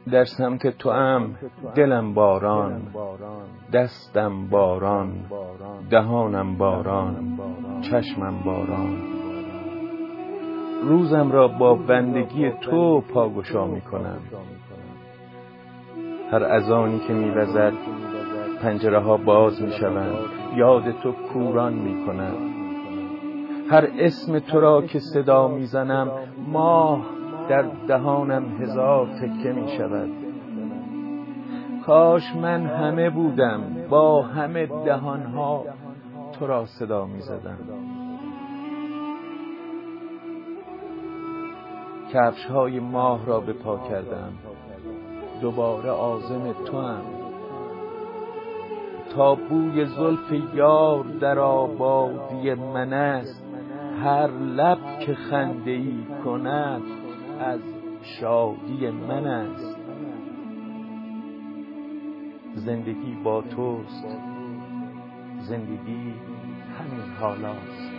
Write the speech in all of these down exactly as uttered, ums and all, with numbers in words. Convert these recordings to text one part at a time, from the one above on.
در سمت تو ام دلم باران، دستم باران، دهانم باران، چشمم باران. روزم را با بندگی تو پاگشا می کنم. هر اذانی که می وزد پنجره ها باز می شوند، یاد تو کوران می کنم. هر اسم تو را که صدا می زنم، ماه در دهانم هزار تکه می شود. کاش من همه بودم، با همه دهانها تو را صدا می زدم. کفش های ماه را به پا کردم، دوباره عازم تو ام. تا بوی زلف یار در آبادی من است، هر لب که خنده ای کند از شادی من است. زندگی با توست، زندگی همین حالاست.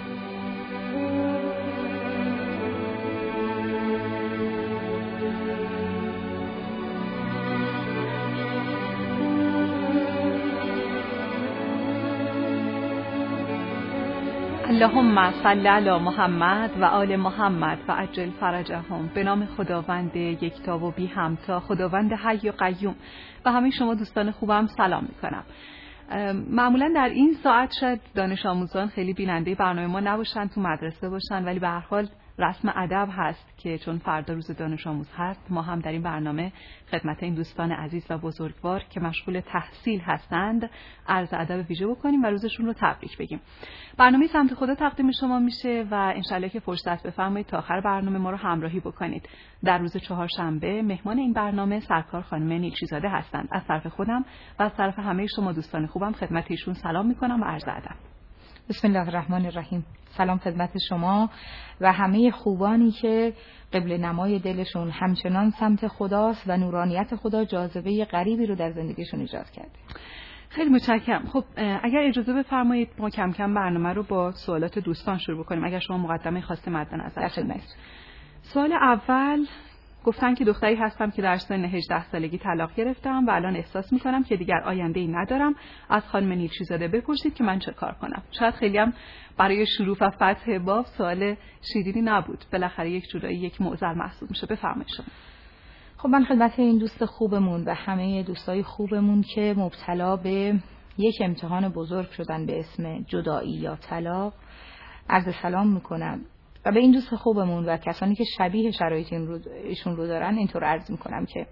اللهم صل علی محمد و آل محمد و عجل فرجهم. به نام خداوند یکتا و بی همتا، خداوند حی و قیوم. و همه شما دوستان خوبم سلام میکنم. معمولا در این ساعت شاید دانش آموزان خیلی بیننده برنامه ما نباشن، تو مدرسه باشن، ولی به هر حال رسم ادب هست که چون فردا روز دانش آموز هست، ما هم در این برنامه خدمت این دوستان عزیز و بزرگوار که مشغول تحصیل هستند عرض ادب ویژه بکنیم و روزشون رو تبریک بگیم. برنامه سمت خدا تقدیم شما میشه و انشالله که فرصت بفرمایید تا آخر برنامه ما رو همراهی بکنید. در روز چهارشنبه مهمان این برنامه سرکار خانم نیلچیزاده هستند. از طرف خودم و از طرف همه شما دوستان خوبم خدمت ایشون سلام میکنم و عرض ادب. بسم الله الرحمن الرحیم. سلام خدمت شما و همه خوبانی که قبل نمای دلشون همچنان سمت خداست و نورانیت خدا جاذبه غریبی رو در زندگیشون ایجاد کرده. خیلی متشکرم. خب اگر اجازه بفرمایید ما کم کم برنامه رو با سوالات دوستان شروع بکنیم. اگر شما مقدمه خاصی مد نظر دارید. سوال اول، گفتن که دختری هستم که در سن هجده سالگی طلاق گرفتم و الان احساس میکنم که دیگر آینده‌ای ندارم. از خانم نیلچیزاده بپرسید که من چه کار کنم. شاید خیلی هم برای شروع و فتح باب سوال شیرینی نبود، بالاخره یک جورایی یک معضل محسوب میشه. بفرمایید شما. خب من خدمت این دوست خوبمون و همه دوستای خوبمون که مبتلا به یک امتحان بزرگ شدن به اسم جدایی یا طلاق عرض سلام میکنم و به این دوست خوبمون و کسانی که شبیه شرایط این رو ایشون رو دارن اینطور عرض میکنم که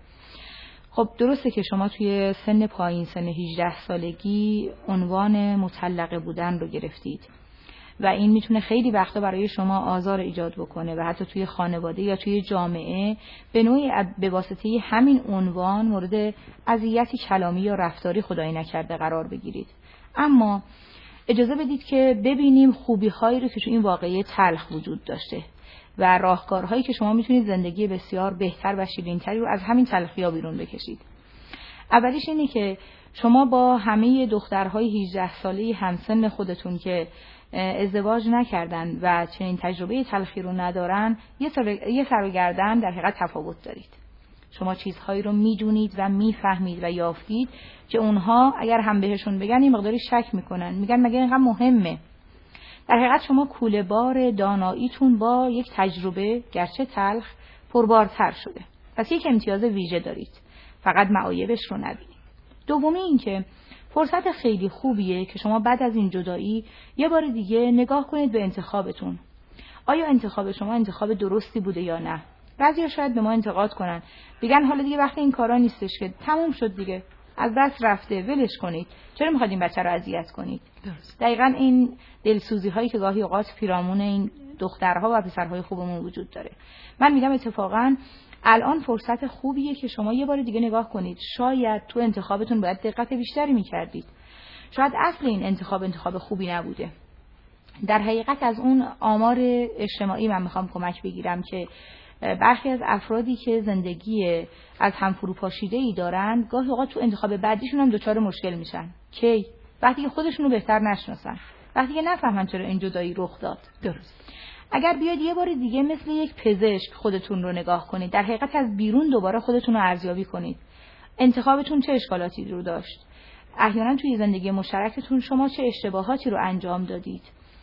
خب درسته که شما توی سن پایین، سن هجده سالگی عنوان مطلقه بودن رو گرفتید و این میتونه خیلی وقتا برای شما آزار ایجاد بکنه و حتی توی خانواده یا توی جامعه به نوعی به واسطه همین عنوان مورد اذیتی کلامی یا رفتاری خدای نکرده قرار بگیرید. اما اجازه بدید که ببینیم خوبی هایی رو که تو این واقعه تلخ وجود داشته و راهکارهایی که شما میتونید زندگی بسیار بهتر و شیرین‌تری رو از همین تلخی‌ها بیرون بکشید. اولیش اینه که شما با همه دخترهای هجده ساله همسن خودتون که ازدواج نکردن و چنین تجربه تلخی رو ندارن یه سر, یه سر و گردن در حقیقت تفاوت دارید. شما چیزهایی رو میدونید و میفهمید و یافتید که اونها اگر هم بهشون بگن این مقداری شک میکنن، میگن مگه اینقدر مهمه. در حقیقت شما کوله بار داناییتون با یک تجربه گرچه تلخ پربارتر شده. پس یک امتیاز ویژه دارید، فقط معایبش رو نبینید. دومی این که فرصت خیلی خوبیه که شما بعد از این جدایی یه بار دیگه نگاه کنید به انتخابتون. آیا انتخاب شما انتخاب درستی بوده یا نه؟ بعضیا شاید به ما انتقاد کنن، بگن حالا دیگه وقت این کارا نیستش که تموم شد دیگه، از دست رفته، ولش کنید، چرا میخواید این بچه رو اذیت کنید؟ درست. دقیقاً این دلسوزی هایی که گاهی اوقات پیرامون این دخترها و پسرهای خوبمون وجود داره. من میگم اتفاقاً الان فرصت خوبیه که شما یه بار دیگه نگاه کنید. شاید تو انتخابتون باید دقت بیشتری میکردید. شاید اصل این انتخاب انتخاب خوبی نبوده. در حقیقت از اون آمار اجتماعی من میخوام کمک بگیرم که برخی از افرادی که زندگی از هم فروپاشیده‌ای دارن گاهی اوقات تو انتخاب بعدیشون هم دچار مشکل میشن. کی؟ وقتی که خودشونو بهتر نشناسن، وقتی که نفهمن چرا این جدایی رخ داد. درست. اگر بیاید یه بار دیگه مثل یک پزشک خودتون رو نگاه کنید، در حقیقت از بیرون دوباره خودتون رو ارزیابی کنید. انتخابتون چه اشکالاتی رو داشت؟ احیانا توی زندگی مشترکتون شما چه اشتباهاتی رو انجام دادید؟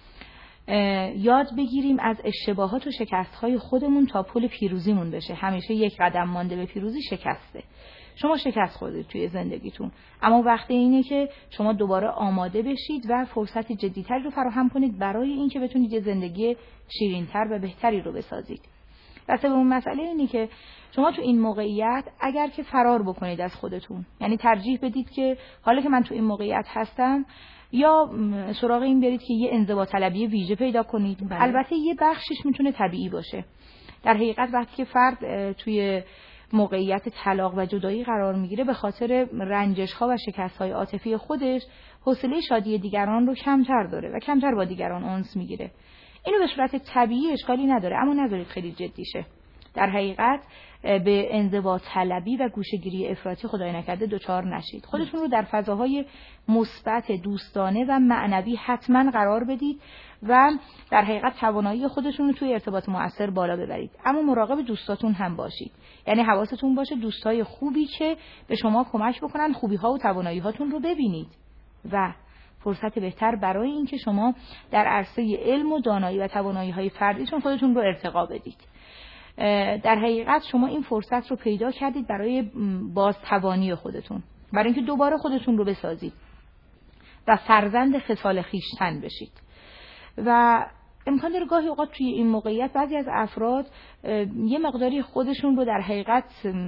یاد بگیریم از اشتباهات و شکست‌های خودمون تا پل پیروزیمون بشه. همیشه یک قدم مانده به پیروزی شکسته. شما شکست خوردید توی زندگیتون، اما وقت اینه که شما دوباره آماده بشید و فرصت جدی‌تری رو فراهم کنید برای اینکه بتونید یه زندگی شیرین‌تر و بهتری رو بسازید. و سومین مسئله اینه که شما تو این موقعیت اگر که فرار بکنید از خودتون، یعنی ترجیح بدید که حالا که من تو این موقعیت هستم، یا سراغ این برید که یه انضباط طلبی ویژه پیدا کنید. بله. البته یه بخشش میتونه طبیعی باشه. در حقیقت وقتی که فرد توی موقعیت طلاق و جدایی قرار میگیره، به خاطر رنجش‌ها و شکست‌های عاطفی خودش حوصله شادی دیگران رو کمتر داره و کمتر با دیگران انس میگیره. اینو به صورت طبیعی اشکالی نداره، اما نذارید خیلی جدی شه. در حقیقت به انضباط طلبی و گوشه‌گیری افراطی خدای نکرده دچار نشید. خودتون رو در فضاهای مثبت، دوستانه و معنوی حتما قرار بدید و در حقیقت توانایی خودتون رو توی ارتباط مؤثر بالا ببرید. اما مراقب دوستاتون هم باشید. یعنی حواستون باشه دوستای خوبی که به شما کمک بکنن خوبی‌ها و توانایی‌هاتون رو ببینید و فرصت بهتر برای اینکه شما در عرصه علم و دانایی و توانایی‌های فردیتون خودتون رو ارتقا بدید. در حقیقت شما این فرصت رو پیدا کردید برای بازتوانی خودتون، برای اینکه دوباره خودتون رو بسازید و فرزند خصال خویشتن بشید. و امکان داره گاهی اوقات توی این موقعیت بعضی از افراد یه مقداری خودشون رو در حقیقت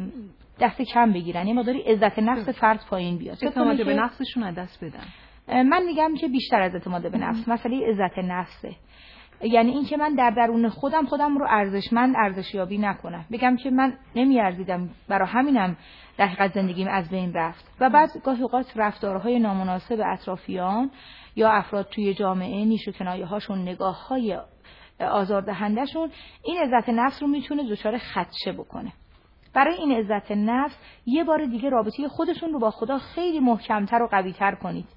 دست کم بگیرن، یه مقداری عزت نفس فرد پایین بیاد، اعتماد به نفسشون از دست بدن. من میگم که بیشتر از اعتماد به نفس، مسئله عزت نفسه. یعنی این که من در درون خودم خودم رو ارزشمند ارزشیابی نکنم، بگم که من نمیارزیدم، برای همینم در حقیقت زندگیم از بین رفت. و بعد گاهی اوقات رفتارهای نامناسب اطرافیان یا افراد توی جامعه، نیش و کنایه‌هاشون، نگاه‌های آزاردهنده‌شون این عزت نفس رو میتونه دچار خدشه بکنه. برای این عزت نفس یه بار دیگه رابطه خودتون رو با خدا خیلی محکم‌تر و قوی‌تر کنید.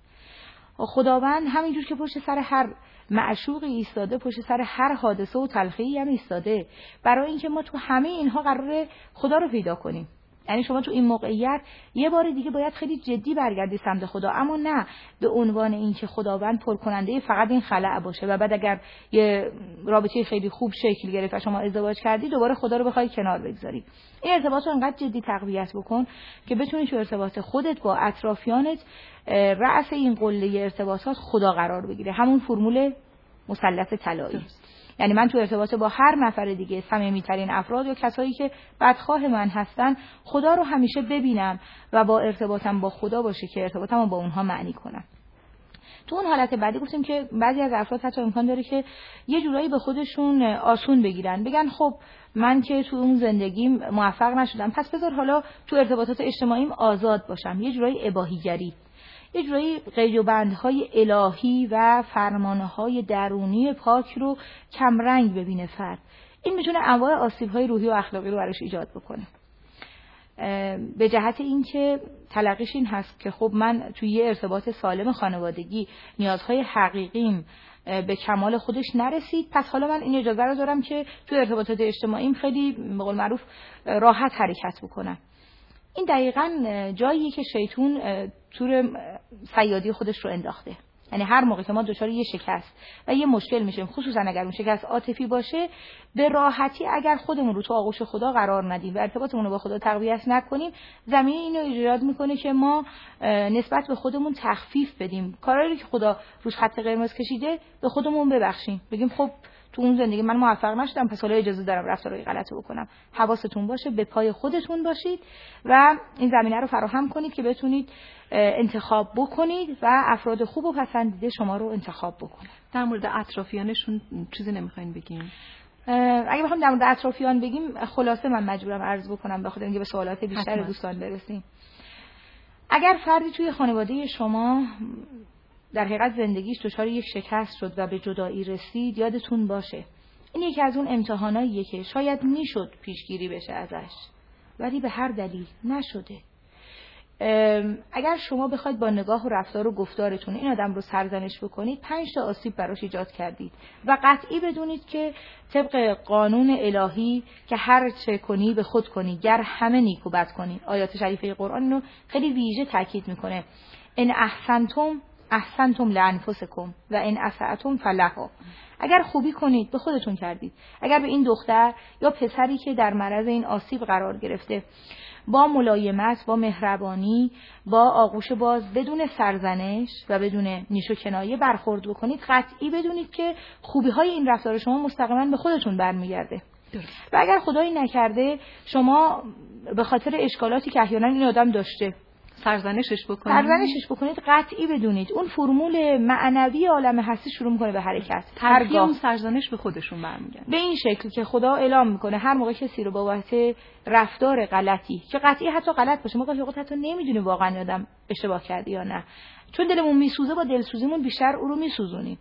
خداوند همینجور که پشت سر هر معشوقی ایستاده، پشت سر هر حادثه و تلخی‌ای هم ایستاده، برای اینکه ما تو همه اینها قراره خدا رو پیدا کنیم. یعنی شما تو این موقعیت یه بار دیگه باید خیلی جدی برگردی سمت خدا، اما نه به عنوان اینکه خداوند پر کننده فقط این خلأ باشه و بعد اگر یه رابطه خیلی خوب شکل گرفت و شما ازدواج کردی دوباره خدا رو بخوای کنار بگذاری. این ارتباط رو انقدر جدی تقویت بکن که بتونی تو ارتباط خودت با اطرافیانت رأس این قله ارتباطات خدا قرار بگیره، همون فرمول مثلث طلایی. یعنی من تو ارتباط با هر نفر دیگه، صمیمی‌ترین افراد یا کسایی که بدخواه من هستن، خدا رو همیشه ببینم و با ارتباطم با خدا باشه که ارتباطم رو با اونها معنی کنم. تو اون حالت بعدی گفتیم که بعضی از افراد حتی امکان داره که یه جورایی به خودشون آسون بگیرن، بگن خب من که تو اون زندگیم موفق نشدم، پس بذار حالا تو ارتباطات اجتماعیم آزاد باشم. یه جورایی اباحیگری، یه جورایی قید و بندهای الهی و فرمانهای درونی پاک رو کمرنگ ببینه فرد. این میتونه انواع آسیب‌های روحی و اخلاقی رو براش ایجاد بکنه. به جهت اینکه تلقیش این هست که خب من توی یه ارتباط سالم خانوادگی نیازهای حقیقیم به کمال خودش نرسید، پس حالا من این اجازه رو دارم که توی ارتباطات اجتماعیم خیلی به قول معروف راحت حرکت بکنم. این دقیقاً جاییه که شیطان تور صیادی خودش رو انداخته. یعنی هر موقع که ما دچار یه شکست و یه مشکل میشیم، خصوصا اگر اون شکست عاطفی باشه، به راحتی اگر خودمون رو تو آغوش خدا قرار ندیم و ارتباطمون رو با خدا تقویت نکنیم، زمینه اینو ایجاد میکنه که ما نسبت به خودمون تخفیف بدیم. کارایی که خدا روش خط قرمز کشیده به خودمون ببخشیم، بگیم خب تو اون زندگی من موفق نشدم، پس حالا اجازه دارم رفتارهای غلط بکنم. حواستون باشه، به پای خودتون باشید و این زمینه رو فراهم کنید که بتونید انتخاب بکنید و افراد خوب و پسندیده شما رو انتخاب بکنید. در مورد اطرافیانشون چیزی نمیخواین بگیم؟ اگه بخوام در مورد اطرافیان بگیم، خلاصه من مجبورم عرض بکنم بخاطر اینکه به سوالات بیشتر حتما. دوستان برسیم. اگر فردی توی خانواده شما در حقیقت زندگیش دچار یک شکست شد و به جدایی رسید، یادتون باشه این یکی از اون امتحاناییه که شاید میشد پیشگیری بشه ازش، ولی به هر دلیل نشده. اگر شما بخواید با نگاه و رفتار و گفتارتون این آدم رو سرزنش بکنید، پنج تا آسیب براش ایجاد کردید و قطعی بدونید که طبق قانون الهی که هر چه کنی به خود کنی گر همه نیک و بد کنی. آیات شریفه قرآن رو خیلی ویژه تاکید میکنه. ان احسنتم احسنتم لانفسکم و ان اسأتم فلها. اگر خوبی کنید به خودتون کردید. اگر به این دختر یا پسری که در معرض این آسیب قرار گرفته با ملایمت، با مهربانی، با آغوش باز، بدون سرزنش و بدون نیش و کنایه برخورد بکنید، قطعی بدونید که خوبی‌های این رفتار شما مستقیما به خودتون برمیگرده. و اگر خدایی نکرده شما به خاطر اشکالاتی که احیانا این آدم داشته سرزنشش بکنید سرزنشش بکنید قطعی بدونید اون فرمول معنوی عالم هستی شروع میکنه به حرکت. هرگاه اون سرزنش به خودشون برمیگرده به این شکل که خدا اعلام میکنه هر موقع کسی رو بابت رفتار غلطی که قطعی حتی غلط باشه، ما گاهی اوقات حتی نمیدونیم واقعا آدم اشتباه کرده یا نه، چون دلمون میسوزه با دلسوزیمون بیشتر او رو میسوزونیم.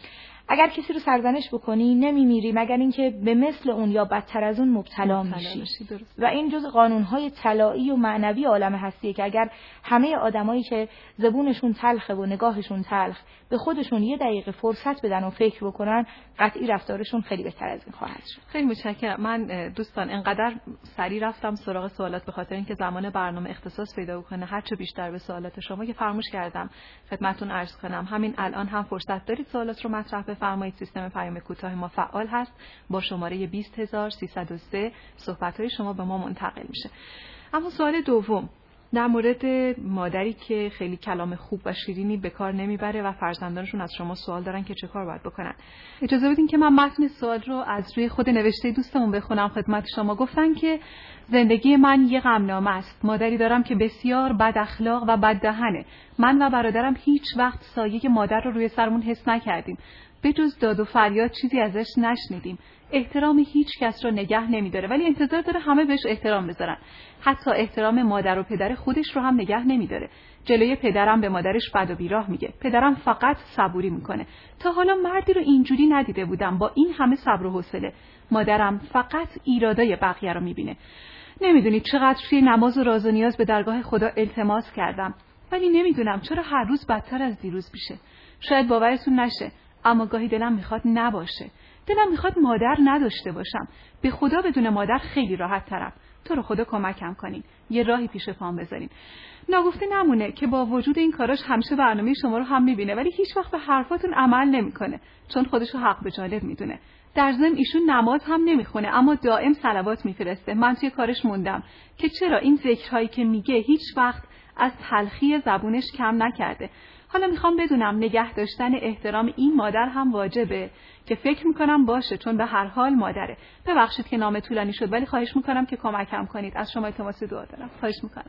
اگر کسی رو سرزنش بکنی نمیمیری مگر اینکه به مثل اون یا بدتر از اون مبتلا میشی. و این جز قانونهای طلایی و معنوی عالم هستیه که اگر همه آدمایی که زبونشون تلخه و نگاهشون تلخ به خودشون یه دقیقه فرصت بدن و فکر بکنن، قطعی رفتارشون خیلی بهتر از این خواهد شد. خیلی متشکرم. من دوستان انقدر سریع رفتم سراغ سوالات به خاطر اینکه زمان برنامه اختصاص پیدا کنه هر چه بیشتر به سوالات شما که فراموش کردم خدمتتون عرض کنم. همین الان هم فرصت دارید سوالات رو مطرح بفرمایید. سیستم پیام کوتاه ما فعال هست با شماره بیست هزار و سیصد و سه صحبت‌های شما به ما منتقل میشه. اما سوال دوم در مورد مادری که خیلی کلام خوب و شیرینی به کار نمیبره و فرزندانشون از شما سوال دارن که چه کار باید بکنن. اجازه بدین که من متن سوال رو از روی خود نوشته دوستمون بخونم خدمت شما. گفتن که زندگی من یه غمنامه است. مادری دارم که بسیار بد اخلاق و بد دهنه. من و برادرم هیچ وقت سایه مادر رو روی سرمون حس نکردیم. به جز داد و فریاد چیزی ازش نشنیدیم. احترام هیچ کس رو نگه نمیداره ولی انتظار داره همه بهش احترام بذارن. حتی احترام مادر و پدر خودش رو هم نگه نمیداره. جلوی پدرم به مادرش بد و بیراه میگه. پدرم فقط صبوری میکنه. تا حالا مردی رو اینجوری ندیده بودم با این همه صبر و حوصله. مادرم فقط ایرادای بقیه رو میبینه. نمیدونید چقدر توی نماز و راز و نیاز به درگاه خدا التماس کردم ولی نمیدونم چرا هر روز بدتر از دیروز میشه. شاید باورتون نشه اما گاهی دلم میخواد نباشه. دلم میخواد مادر نداشته باشم. به خدا بدون مادر خیلی راحت ترم. تو رو خدا کمکم کنین. یه راهی پیش پام بذارین. ناگفته نمونه که با وجود این کاراش همیشه برنامه شما رو هم میبینه ولی هیچ وقت به حرفاتون عمل نمیکنه چون خودشو حق به جانب میدونه. در ضمن ایشون نماز هم نمیخونه اما دائم صلوات میفرسته. من توی کارش موندم که چرا این ذکرهایی که میگه هیچ وقت از تلخی زبونش کم نکرده. حالا میخوام بدونم نگه داشتن احترام این مادر هم واجبه که فکر میکنم باشه چون به هر حال مادره. ببخشید که نام طولانی شد ولی خواهش میکنم که کمکم کنید. از شما التماس دعا دارم. خواهش میکنم.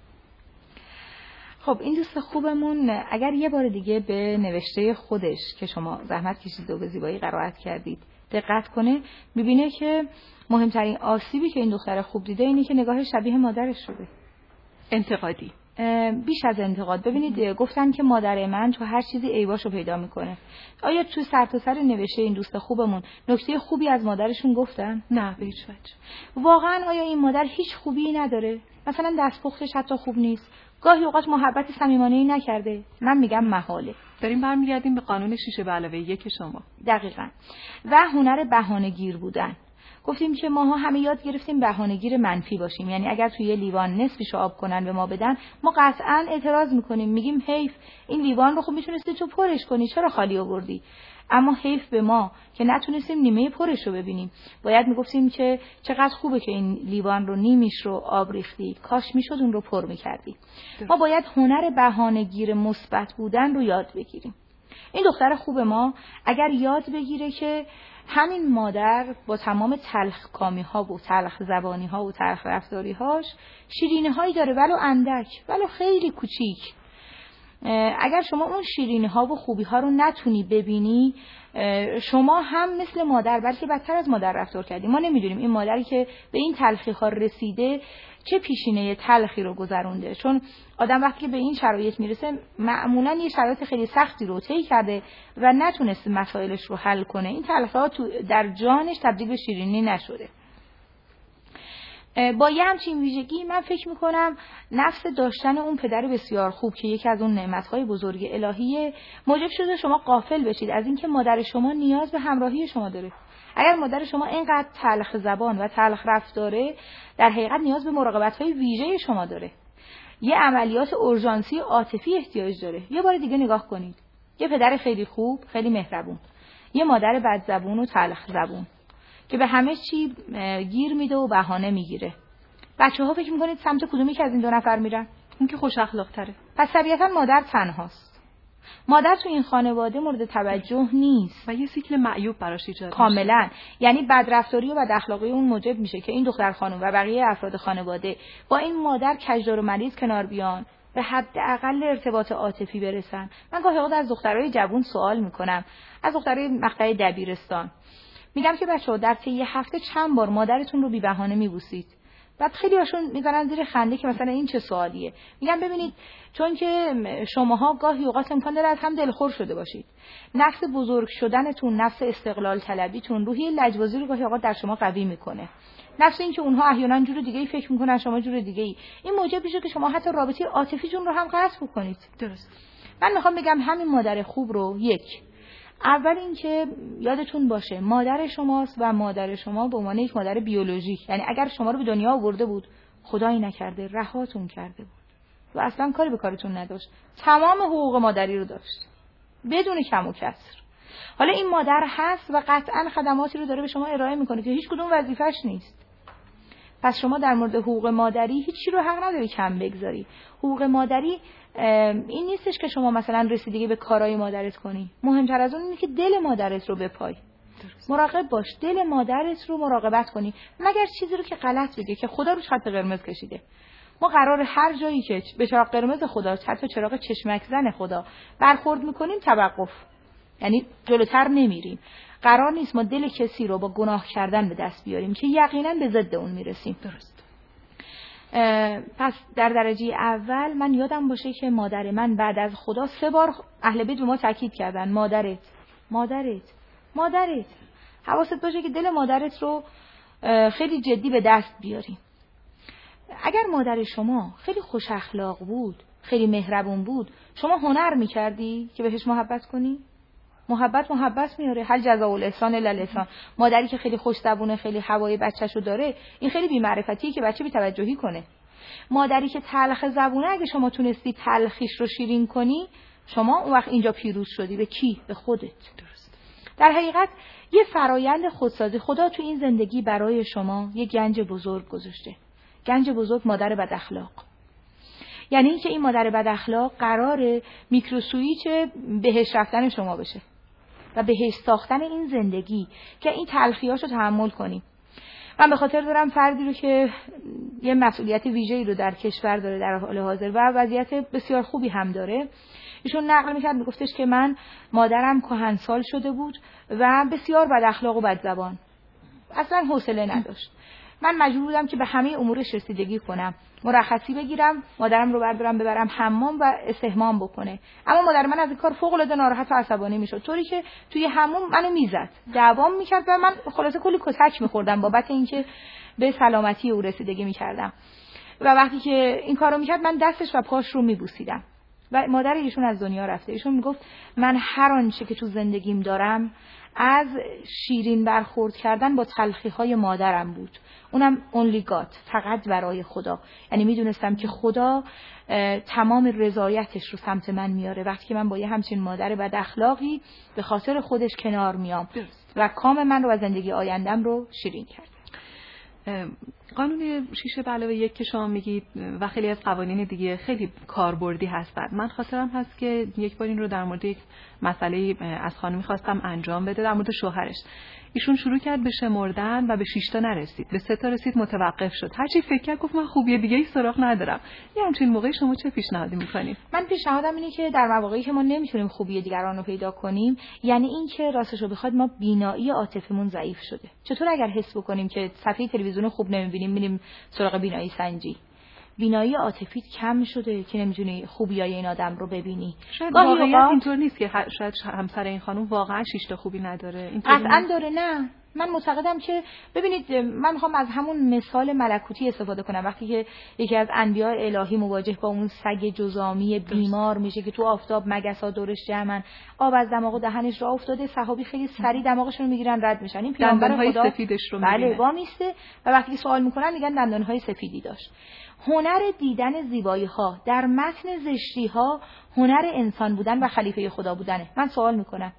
خب این دوست خوبمون اگر یه بار دیگه به نوشته خودش که شما زحمت کشید و به زیبایی قرائت کردید دقت کنه میبینه که مهمترین آسیبی که این دختر خوب دیده اینه که نگاه شبیه مادرش شده. انتقادی بیش از انتقاد. ببینید گفتن که مادر من تو هر چیزی عیباشو پیدا میکنه. آیا تو سر تا سر نوشته این دوست خوبمون نکته خوبی از مادرشون گفتن؟ نه به هیچ وجه. واقعا آیا این مادر هیچ خوبی نداره؟ مثلا دستپختش حتی خوب نیست. گاهی اوقات محبت صمیمانه‌ای نکرده. من میگم محاله. داریم برمیگردیم به قانون شیشه به علاوه یک شما. دقیقاً. و هنر بهانه‌گیر بودن. گفتیم که ماها همه یاد گرفتیم بهانه‌گیر منفی باشیم. یعنی اگر توی یه لیوان نصفش آب کنن به ما بدن ما قطعاً اعتراض میکنیم، میگیم حیف این لیوان رو خب میتونستی تو پرش کنی، چرا خالی آوردی؟ اما حیف به ما که نتونستیم نیمه پرش رو ببینیم. باید میگفتیم که چقدر خوبه که این لیوان رو نیمیش رو آب ریختی، کاش میشد اون رو پر میکردی. ما باید هنر بهانه‌گیر مثبت بودن رو یاد بگیریم. این دختر خوب ما اگر یاد بگیره که همین مادر با تمام تلخ کامی ها و تلخ زبانی ها و تلخ رفتاری هاش شیرینی هایی داره ولو اندک ولو خیلی کوچیک. اگر شما اون شیرینی ها و خوبی ها رو نتونی ببینی شما هم مثل مادر بلکه بدتر از مادر رفتار کردی. ما نمیدونیم این مادری که به این تلخی ها رسیده چه پیشینه تلخی رو گذرونده، چون آدم وقتی به این شرایط میرسه معمولا یه شرایط خیلی سختی رو طی کرده و نتونسته مسائلش رو حل کنه. این تلخی ها در جانش تبدیل به شیرینی نشده. با یه همچین ویژگی من فکر میکنم نفس داشتن اون پدر بسیار خوب که یکی از اون نعمتهای بزرگ الهیه موجب شده شما غافل بشید از اینکه مادر شما نیاز به همراهی شما داره. اگر مادر شما اینقدر تلخ زبان و تلخ رفتاره، در حقیقت نیاز به مراقبت‌های ویژه شما داره. یه عملیات اورژانسی عاطفی احتیاج داره. یه بار دیگه نگاه کنید. یه پدر خیلی خوب، خیلی مهربون. یه مادر بدزبون و تلخ زبون که به همه چی گیر میده و بهانه میگیره. بچه‌ها فکر می‌کنید سمت کدومی که از این دو نفر میرن؟ اون که خوش اخلاق‌تره. پس طبیعتاً مادر تنهاست. مادر تو این خانواده مورد توجه نیست و یه سیکل معیوب براش ایجاد کاملا میشه. یعنی بدرفتاری و بد اخلاقی اون موجب میشه که این دختر خانم و بقیه افراد خانواده با این مادر کجدار و مریض کنار بیان، به حداقل ارتباط عاطفی برسن. من گاهی اوقات از دخترای جوان سوال میکنم، از دخترای مقطع دبیرستان، میگم که بچه‌ها در طی یه هفته چند بار مادرتون رو بی بهانه میبوسید؟ بعد خیلی هاشون میذارن زیر خنده که مثلا این چه سوالیه. میگم ببینید، چون که شماها گاهی اوقات امکان داره از هم دلخور شده باشید. نفس بزرگ شدنتون، نفس استقلال طلبیتون، روحیه لجبازی رو گاهی اوقات در شما قوی میکنه. نفس این که اونها احیانا جور دیگه‌ای فکر میکنن، شما جور دیگه‌ای، این موجب میشه که شما حتی رابطه عاطفیتون رو هم قطع بکنید. درست. من میخوام بگم همین مادر خوب رو، یک، اول اینکه یادتون باشه مادر شماست و مادر شما به عنوان یک مادر بیولوژیک، یعنی اگر شما رو به دنیا آورده بود، خدایی نکرده رهاتون کرده بود و اصلا کاری به کارتون نداشت، تمام حقوق مادری رو داشت بدون کم و کسر. حالا این مادر هست و قطعا خدماتی رو داره به شما ارائه میکنه که هیچ کدوم وظیفش نیست. پس شما در مورد حقوق مادری هیچی رو حق نداری کم بگذاری. حقوق مادری این نیستش که شما مثلا رسیدگی به کارهای مادرت کنی. مهمتر از اون اینه که دل مادرت رو بپای. مراقب باش، دل مادرت رو مراقبت کنی، مگر چیزی رو که غلط بگه که خدا روش خط قرمز کشیده. ما قرار هر جایی که به چراغ قرمز خدا، حتی چراغ چشمک زن خدا برخورد میکنیم توقف، یعنی جلوتر نمیریم. قرار نیست ما دل کسی رو با گناه کردن به دست بیاریم که یقینا به ضد اون میرسیم. درست. پس در درجه اول من یادم باشه که مادر من بعد از خدا سه بار اهل بیت به ما تاکید کردن مادرت مادرت مادرت. حواست باشه که دل مادرت رو خیلی جدی به دست بیاری. اگر مادر شما خیلی خوش اخلاق بود، خیلی مهربون بود، شما هنر میکردی که بهش محبت کنی؟ محبت محبت میاره، هل جزاء الاحسان الا الاحسان. مادری که خیلی خوش زبونه، خیلی هوای بچه‌شو داره، این خیلی بی‌معرفتیه که بچه بی‌توجهی کنه. مادری که تلخ زبونه، اگه شما تونستی تلخیش رو شیرین کنی، شما اون وقت اینجا پیروز شدی. به کی؟ به خودت. درست. در حقیقت یه فرایند خودسازی خدا تو این زندگی برای شما یه گنج بزرگ گذاشته. گنج بزرگ مادر بد اخلاق. یعنی اینکه این مادر بد اخلاق قراره میکروسویچ بهش رفتن شما بشه و بهش ساختن این زندگی که این تلخیاشو تحمل کنیم. من به خاطر دارم فردی رو که یه مسئولیت ویژه‌ای رو در کشور داره در حال حاضر و وضعیت بسیار خوبی هم داره، ایشون نقل می‌کرد، میگفتش که من مادرم کهنسال شده بود و بسیار بد اخلاق و بد زبان، اصلا حوصله نداشت. من مجبور بودم که به همه امورش رسیدگی کنم، مرخصی بگیرم، مادرم رو بردارم ببرم حمام و استحمام بکنه. اما مادر من از این کار فوق العاده ناراحت و عصبانی میشد، طوری که توی حموم منو میزد، دعوام میکرد و من خلاصه کلی کتک میخوردم بابت اینکه به سلامتی او رسیدگی میکردم. و وقتی که این کارو میکرد من دستش و پاش رو میبوسیدم. و مادر ایشون از دنیا رفته. ایشون میگفت من هر آنچه که تو زندگیم دارم از شیرین برخورد کردن با تلخی‌های مادرم بود، اونم only God، فقط برای خدا. یعنی میدونستم که خدا تمام رضایتش رو سمت من میاره وقتی که من با یه همچین مادر بد اخلاقی به خاطر خودش کنار میام و کام من رو و زندگی آیندم رو شیرین کرد. قانون شش به علاوه یک که شما میگید و خیلی از قوانین دیگه خیلی کاربردی هستند. من خاطرم هست که یک بار این رو در مورد یک مسئله از خانمی خواستم انجام بده، در مورد شوهرش. ایشون شروع کرد به شمردن و به شش تا نرسید، به سه تا رسید، متوقف شد. هرچی فکر کرد گفت من خوبیه دیگه ای سراغ ندارم. یه همچین موقعی شما چه پیشنهادی میکنید؟ من پیشنهادم اینه که در مواقعی که ما نمیتونیم خوبی دیگران رو پیدا کنیم، یعنی این که راستش رو بخواد ما بینایی عاطفیمون ضعیف شده. چطور اگر حس بکنیم که صفحه تلویزیون خوب نمیبینیم میریم سراغ بینایی سنجی؟ بینایی عاطفیت کم شده که نمیتونی خوبیای این آدم رو ببینی. شاید واقعیت اینطور نیست که شاید همسر این خانم واقعا شش تا خوبی نداره. قطعا داره. نه من معتقدم که ببینید، من میخوام از همون مثال ملکوتی استفاده کنم. وقتی که یکی از انبیاء الهی مواجه با اون سگ جذامی بیمار میشه که تو آفتاب مگسا دورش جمعن، آب از دماغ و دهنش راه افتاده، صحابی خیلی سریع دماغشون رو میگیرن رد میشن. این پیامبر خدا سفیدش رو میبینه. بله وامیسته و وقتی سوال میکنن میگن دندانهای سفیدی داشت. هنر دیدن زیبایی ها در متن زشتی ها هنر انسان بودن و خلیفه خدا بودنه. من سوال میکنم،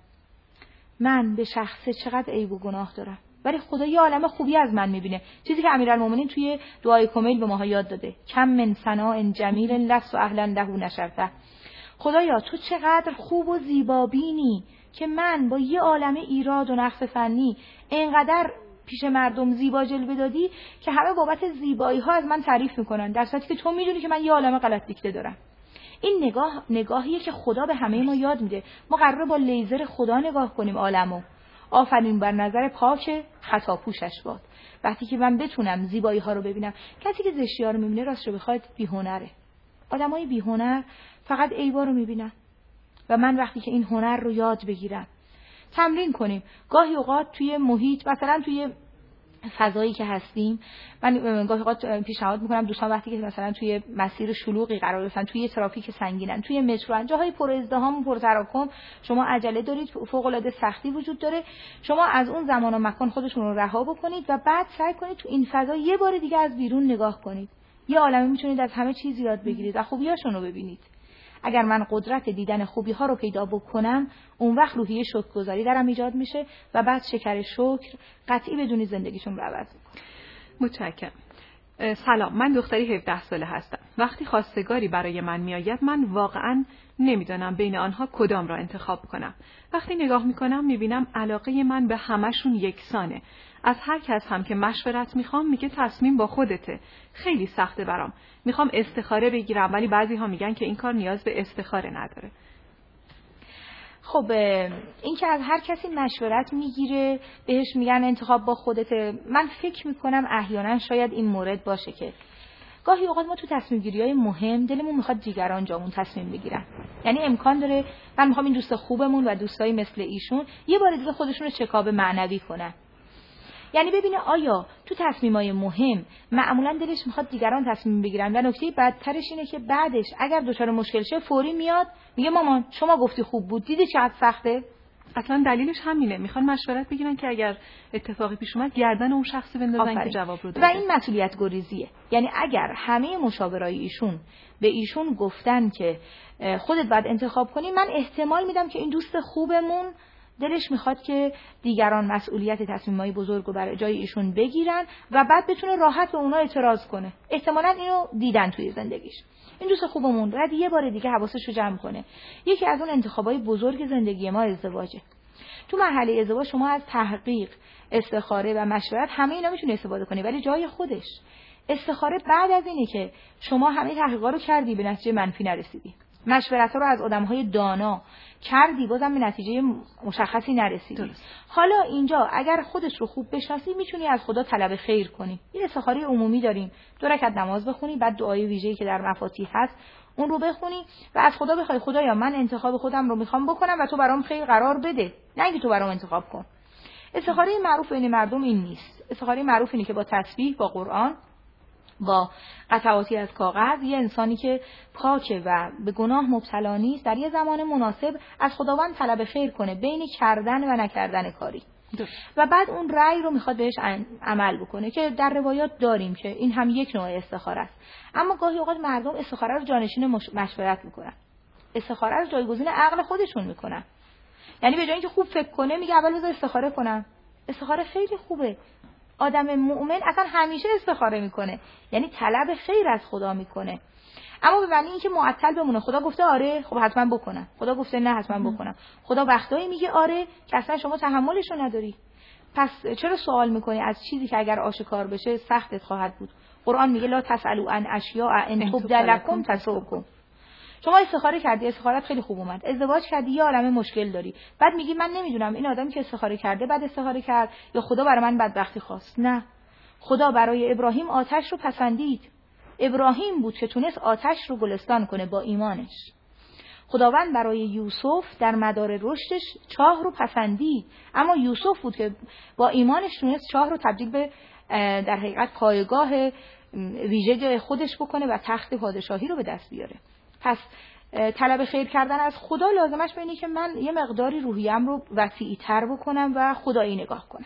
من به شخصه چقدر عیب و گناه دارم، ولی خدا یه عالمه خوبی از من میبینه. چیزی که امیرالمومنین توی دعای کمیل به ما یاد داده، کم من ثناء جمیل لست و اهلا له نشرته. خدایا تو چقدر خوب و زیبابینی که من با یه عالمه ایراد و نقص فنی اینقدر پیش مردم زیبا جلوه دادی که همه بابت زیبایی ها از من تعریف میکنن، در صورتی که تو میدونی که من یه عالمه غلط دیکته دارم. این نگاه نگاهیه که خدا به همه ما یاد میده. ما قراره با لیزر خدا نگاه کنیم عالمو. آفرین بر نظر پاک خطا پوشش باد. وقتی که من بتونم زیبایی ها رو ببینم، کسی که زشتی ها رو میبینه راست رو بخواد بی‌هنره. آدمای بی‌هنر فقط عیبا رو میبینن. و من وقتی که این هنر رو یاد بگیرم، تمرین کنیم. گاهی اوقات توی محیط، مثلا توی فضایی که هستیم، من گاهی اوقات پیشنهاد میکنم دوستان وقتی که مثلا توی مسیر شلوغی قرار گرفتن، توی ترافیک سنگینن، توی مترو، جاهای پر ازدحام و پر تراکم، شما عجله دارید، فوق العاده سختی وجود داره، شما از اون زمان و مکان خودتون رو رها بکنید و بعد سعی کنید تو این فضا یه بار دیگه از بیرون نگاه کنید. یه عالمه میتونید از همه چیز یاد بگیرید و خوبیاشون رو ببینید. اگر من قدرت دیدن خوبی ها رو پیدا بکنم، اون وقت روحیه شکرگزاری درم ایجاد میشه و بعد شکر شکر قطعی بدون زندگیشون رو عوض میکنه. متشکرم. سلام، من دختری هفده ساله هستم. وقتی خواستگاری برای من میآید، من واقعا نمیدانم بین آنها کدام را انتخاب کنم. وقتی نگاه میکنم میبینم علاقه من به همشون یکسانه. از هر کس هم که مشورت میخوام میگه تصمیم با خودته. خیلی سخته برام. میخوام استخاره بگیرم ولی بعضی ها میگن که این کار نیاز به استخاره نداره. خب این که از هر کسی مشورت میگیره بهش میگن انتخاب با خودته، من فکر میکنم احیانا شاید این مورد باشه که گاهی اوقات ما تو تصمیم گیری های مهم دلمون میخواد دیگران جامون تصمیم بگیرن. یعنی امکان داره من میخوام این دوست خوبمون و دوستای مثل ایشون یه بار دیگه خودشون رو چکاب معنوی کنن. یعنی ببینه آیا تو تصمیمای مهم معمولا دلش میخواد دیگران تصمیم بگیرن و نکته بدترش اینه که بعدش اگر دچار مشکل شه فوری میاد میگه مامان شما گفتی خوب بود، دیدی چقدر سخته. اصلا دلیلش همینه، میخوان مشورت بگیرن که اگر اتفاقی پیش اومد گردن اون شخص بندازن که جواب رو داده. و این مسئولیت گریزیه. یعنی اگر همه مشاورای ایشون به ایشون گفتن که خودت باید انتخاب کنی، من احتمال میدم که این دوست خوبمون دلش میخواد که دیگران مسئولیت تصمیمای بزرگ رو برای جای ایشون بگیرن و بعد بتونه راحت به اونا اعتراض کنه. احتمالاً اینو دیدن توی زندگیش. این دوست خوبمون بعد یه بار دیگه حواسش رو جمع کنه. یکی از اون انتخابای بزرگ زندگی ما ازدواجه. تو مرحله ازدواج شما از تحقیق، استخاره و مشورت همه اینا میتونی استفاده کنی، ولی جای خودش. استخاره بعد از اینه که شما همه تحقیقا رو کردی به نتیجه منفی نرسیدی. مشورت‌ها رو از آدم‌های دانا کردی بازم به نتیجه مشخصی نرسیدی. درست. حالا اینجا اگر خودت رو خوب بشناسی میتونی از خدا طلب خیر کنی. این استخاره عمومی داریم. دو رکعت نماز بخونی، بعد دعای ویژه‌ای که در مفاتیح هست اون رو بخونی و از خدا بخوای خدایا من انتخاب خودم رو میخوام بکنم و تو برام خیر قرار بده، نه اینکه تو برام انتخاب کن. استخاره معروف بین مردم این نیست. استخاره معروف اینه که با تسبیح، با قرآن، با قطعاتی از کاغذ، یه انسانی که پاکه و به گناه مبتلا نیست در یه زمان مناسب از خداوند طلب خیر کنه بین کردن و نکردن کاری دو. و بعد اون رأی رو میخواد بهش عمل بکنه که در روایات داریم که این هم یک نوع استخاره است. اما گاهی اوقات مردم استخاره رو جانشین مشورت میکنن، استخاره رو جایگزین عقل خودشون میکنن. یعنی به جای اینکه خوب فکر کنه میگه اول بذار استخاره کنم. استخاره خیلی خوبه. آدم مؤمن اصلا همیشه استخاره میکنه، یعنی طلب خیر از خدا میکنه. اما به معنی اینکه معطل بمونه. خدا گفته آره خب حتما بکنم، خدا گفته نه حتما بکنم. خدا وقتایی میگه آره که اصلا شما تحملش رو نداری. پس چرا سوال میکنی از چیزی که اگر آشکار بشه سختت خواهد بود؟ قرآن میگه لا تسألوا عن اشیاء ان تبد لکم تسؤکم. شما استخاره کردی، استخارت خیلی خوب اومد، ازدواج کردی، یه عالمه مشکل داری، بعد میگی من نمیدونم این آدمی که استخاره کرده بعد استخاره کرد یا خدا برای من بدبختی خواست. نه، خدا برای ابراهیم آتش رو پسندید. ابراهیم بود که تونست آتش رو گلستان کنه با ایمانش. خداوند برای یوسف در مدار رشدش چاه رو پسندید، اما یوسف بود که با ایمانش تونست چاه رو تبدیل به در حقیقت پایگاه ویژه خودش بکنه و تخت پادشاهی رو به دست بیاره. پس طلب خیر کردن از خدا لازمش به اینه که من یه مقداری روحیم رو وسیعی تر بکنم و خدایی نگاه کنم.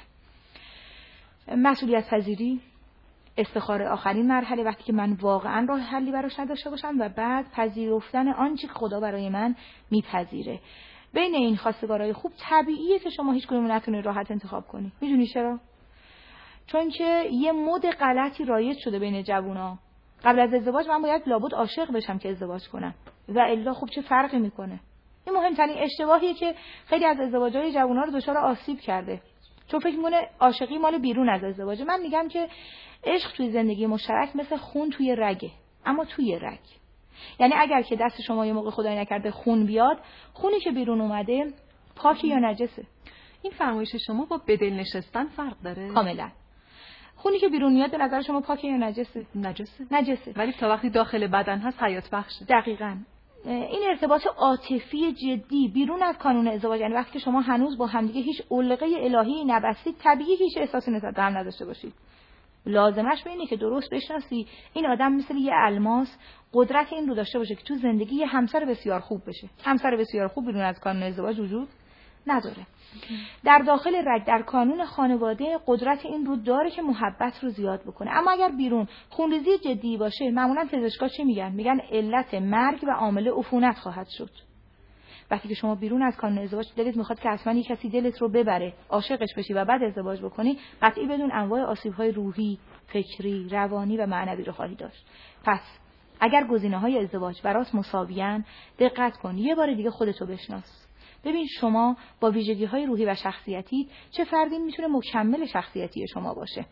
مسئولیت پذیری، استخاره آخرین مرحله، وقتی که من واقعا راه حلی براش نداشته باشم، و بعد پذیرفتن آنچه که خدا برای من میپذیره. بین این خواستگارای خوب طبیعیه که شما هیچ کدوم نتونید راحت انتخاب کنی. میدونی چرا؟ چون که یه مد غلطی رایج شده بین جوونا. قبل از ازدواج من باید لابد عاشق بشم که ازدواج کنم، و الا خب چه فرقی میکنه؟ این مهمترین اشتباهیه که خیلی از ازدواج‌های جوونا رو دچار آسیب کرده، چون فکر میکنه عاشقی مال بیرون از ازدواجه. من میگم که عشق توی زندگی مشترک مثل خون توی رگه، اما توی رگ. یعنی اگر که دست شما یه موقع خدای نکرده خون بیاد، خونی که بیرون اومده پاکی یا نجسه؟ این فرمایش شما با به دل نشستن فرق داره؟ کاملا. خونی که بیرون میاد به نظر شما پاکه یا نجسه؟ نجسه. نجسه. ولی تا وقتی داخل بدن هست حیات بخشه. دقیقاً. این ارتباط عاطفی جدی بیرون از کانون ازدواج، یعنی وقتی شما هنوز با همدیگه هیچ علقه الهی نبستید، طبیعیه هیچ احساسی نسبت به هم نداشته باشید. لازمش به اینه که درست بشناسی این آدم مثل یه الماس قدرت این رو داشته باشه که تو زندگی یه همسر بسیار خوب بشه. همسر بسیار خوب بیرون از کانون ازدواج وجود نداره. در داخل رگ، در کانون خانواده، قدرت این رو داره که محبت رو زیاد بکنه. اما اگر بیرون خونریزی جدی باشه، معمولا پزشکا چی میگن؟ میگن علت مرگ و عامل عفونت خواهد شد. وقتی که شما بیرون از کانون ازدواج دلت میخواد که اصلا یک کسی دلت رو ببره، عاشقش بشی و بعد ازدواج بکنی، قطعی بدون انواع آسیب‌های روحی، فکری، روانی و معنوی رو خواهی داشت. پس اگر گزینه‌های ازدواج برات مساویان، دقت کن، یه بار دیگه خودتو بشناس. ببین شما با ویژگی‌های روحی و شخصیتی چه فردی میتونه مکمل شخصیتی شما باشه.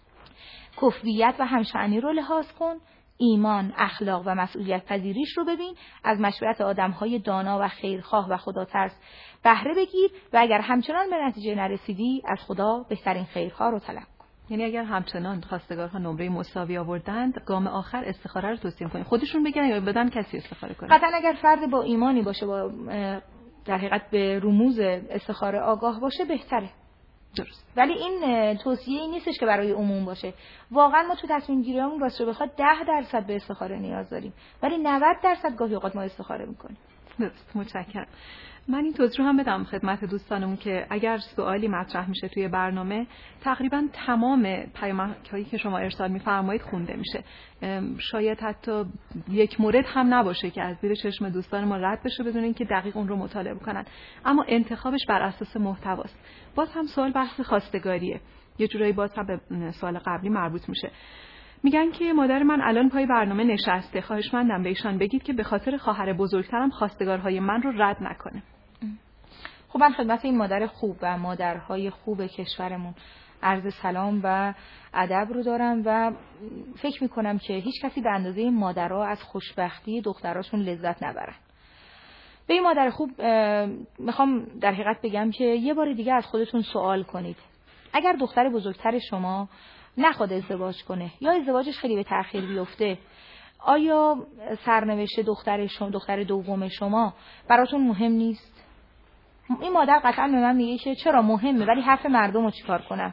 کفویت و همشأنی رو لحاظ کن، ایمان، اخلاق و مسئولیت پذیریش رو ببین، از مشورت آدم‌های دانا و خیرخواه و خداترس بهره بگیر، و اگر همچنان به نتیجه نرسیدی از خدا بهترین خیرها رو طلب کن. یعنی اگر همچنان خواستگارها نمره مساوی آوردند، گام آخر استخاره رو توصیه کنید. خودشون بگن یا بدن کسی استخاره کنه؟ قطعا اگر فرد با ایمانی باشه، با در حقیقت به رموز استخاره آگاه باشه، بهتره. درست. ولی این توصیه ای نیستش که برای عموم باشه. واقعا ما تو تصمیم گیریامون راستش بخواد ده درصد به استخاره نیاز داریم، ولی نود درصد گاهی اوقات ما استخاره میکنیم. درست، متشکرم. من این توضیح رو هم بدم خدمت دوستانمون که اگر سوالی مطرح میشه توی برنامه، تقریبا تمام پیامک‌هایی که شما ارسال می‌فرمایید خونده میشه. شاید حتی یک مورد هم نباشه که از زیر چشم دوستان ما رد بشه بدون اینکه دقیق اون رو مطالعه کنن، اما انتخابش بر اساس محتواست. باز هم سوال بحث خواستگاریه، یه جورایی باز هم به سوال قبلی مربوط میشه. میگن که مادر من الان پای برنامه نشسته، خواهشمندم به ایشان بگید که به خاطر خواهر بزرگترم خواستگارهای من رو رد نکنه. خب من خدمت این مادر خوب و مادرهای خوب کشورمون عرض سلام و ادب رو دارم و فکر میکنم که هیچ کسی به اندازه این مادرها از خوشبختی دختراشون لذت نبرن. به این مادر خوب میخوام در حقیقت بگم که یه بار دیگه از خودتون سوال کنید. اگر دختر بزرگتر شما نخواد ازدواج کنه یا ازدواجش خیلی به تأخیر بیفته، آیا سرنوشت دختر شما، دختر دوم شما براتون مهم نیست؟ این مادر قطعا به من میگه که چرا مهمه، ولی حرف مردم رو چیکار کنم؟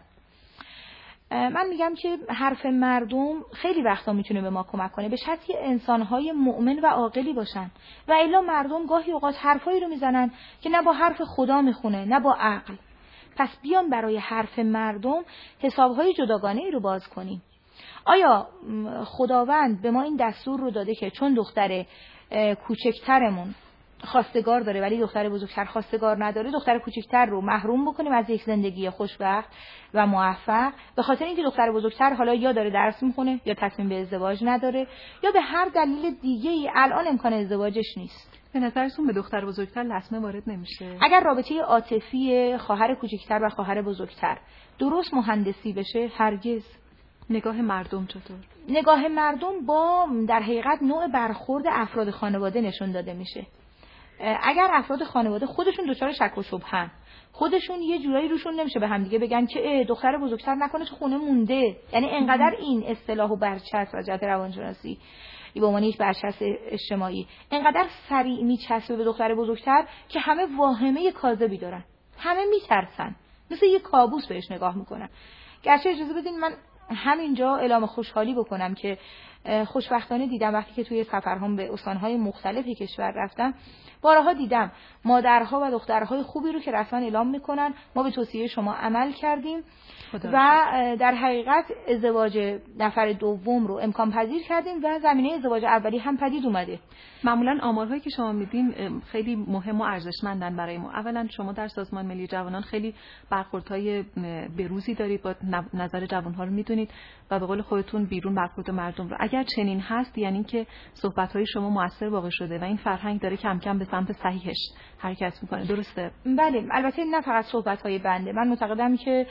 من میگم که حرف مردم خیلی وقتا میتونه به ما کمک کنه، به شرطی انسانهای مؤمن و عاقلی باشن، و الا مردم گاهی اوقات حرفایی رو میزنن که نه با حرف خدا میخونه نه با عقل. پس بیان برای حرف مردم حسابهای جداگانه رو باز کنیم. آیا خداوند به ما این دستور رو داده که چون دختر کوچکترمون خواستگار داره ولی دختر بزرگتر خواستگار نداره، دختر کوچکتر رو محروم بکنیم از یک زندگی خوشبخت و موفق به خاطر اینکه دختر بزرگتر حالا یا داره درس میخونه یا تصمیم به ازدواج نداره یا به هر دلیل دیگه ای الان امکان ازدواجش نیست؟ به نظرتون به دختر بزرگتر لطمه وارد نمیشه؟ اگر رابطه عاطفی خواهر کوچکتر و خواهر بزرگتر درست مهندسی بشه، هرگز. نگاه مردم چطور؟ نگاه مردم با در حقیقت نوع برخورد افراد خانواده نشون داده میشه. اگر افراد خانواده خودشون دچار شک و شبههن، خودشون یه جورایی روشون نمیشه به هم دیگه بگن که دختر بزرگتر نکنه تو خونه مونده، یعنی انقدر این اصطلاح و برچسب از جهت روانشناسی به عنوان یک برچسب اجتماعی انقدر سریع میچسبه به دختر بزرگتر که همه واهمه کاذبی دارن، همه میترسن، مثل یه کابوس بهش نگاه میکنن. گرچه اجازه بدین من همینجا اعلام خوشحالی بکنم که خوشبختانه دیدم وقتی که توی سفرهام به استانهای مختلف کشور رفتم، بارها دیدم مادرها و دخترهای خوبی رو که رسما اعلام میکنن ما به توصیه شما عمل کردیم و در حقیقت ازدواج نفر دوم رو امکان پذیر کردیم و زمینه ازدواج اولی هم پدید اومده. معمولا آمارهایی که شما میدین خیلی مهم و ارزشمندن برای ما. اولا شما در سازمان ملی جوانان خیلی برخوردهای بروزی دارید، با نظر جوانها رو میدونید و به قول خودتون بیرون برخورد مردم رو. اگر چنین هست یعنی که صحبت‌های شما مؤثر واقع شده و این فرهنگ داره کم کم به سمت صحیحش حرکت میکنه، درسته؟ بله، البته نه فقط صحبت‌های بنده، من معتقدم که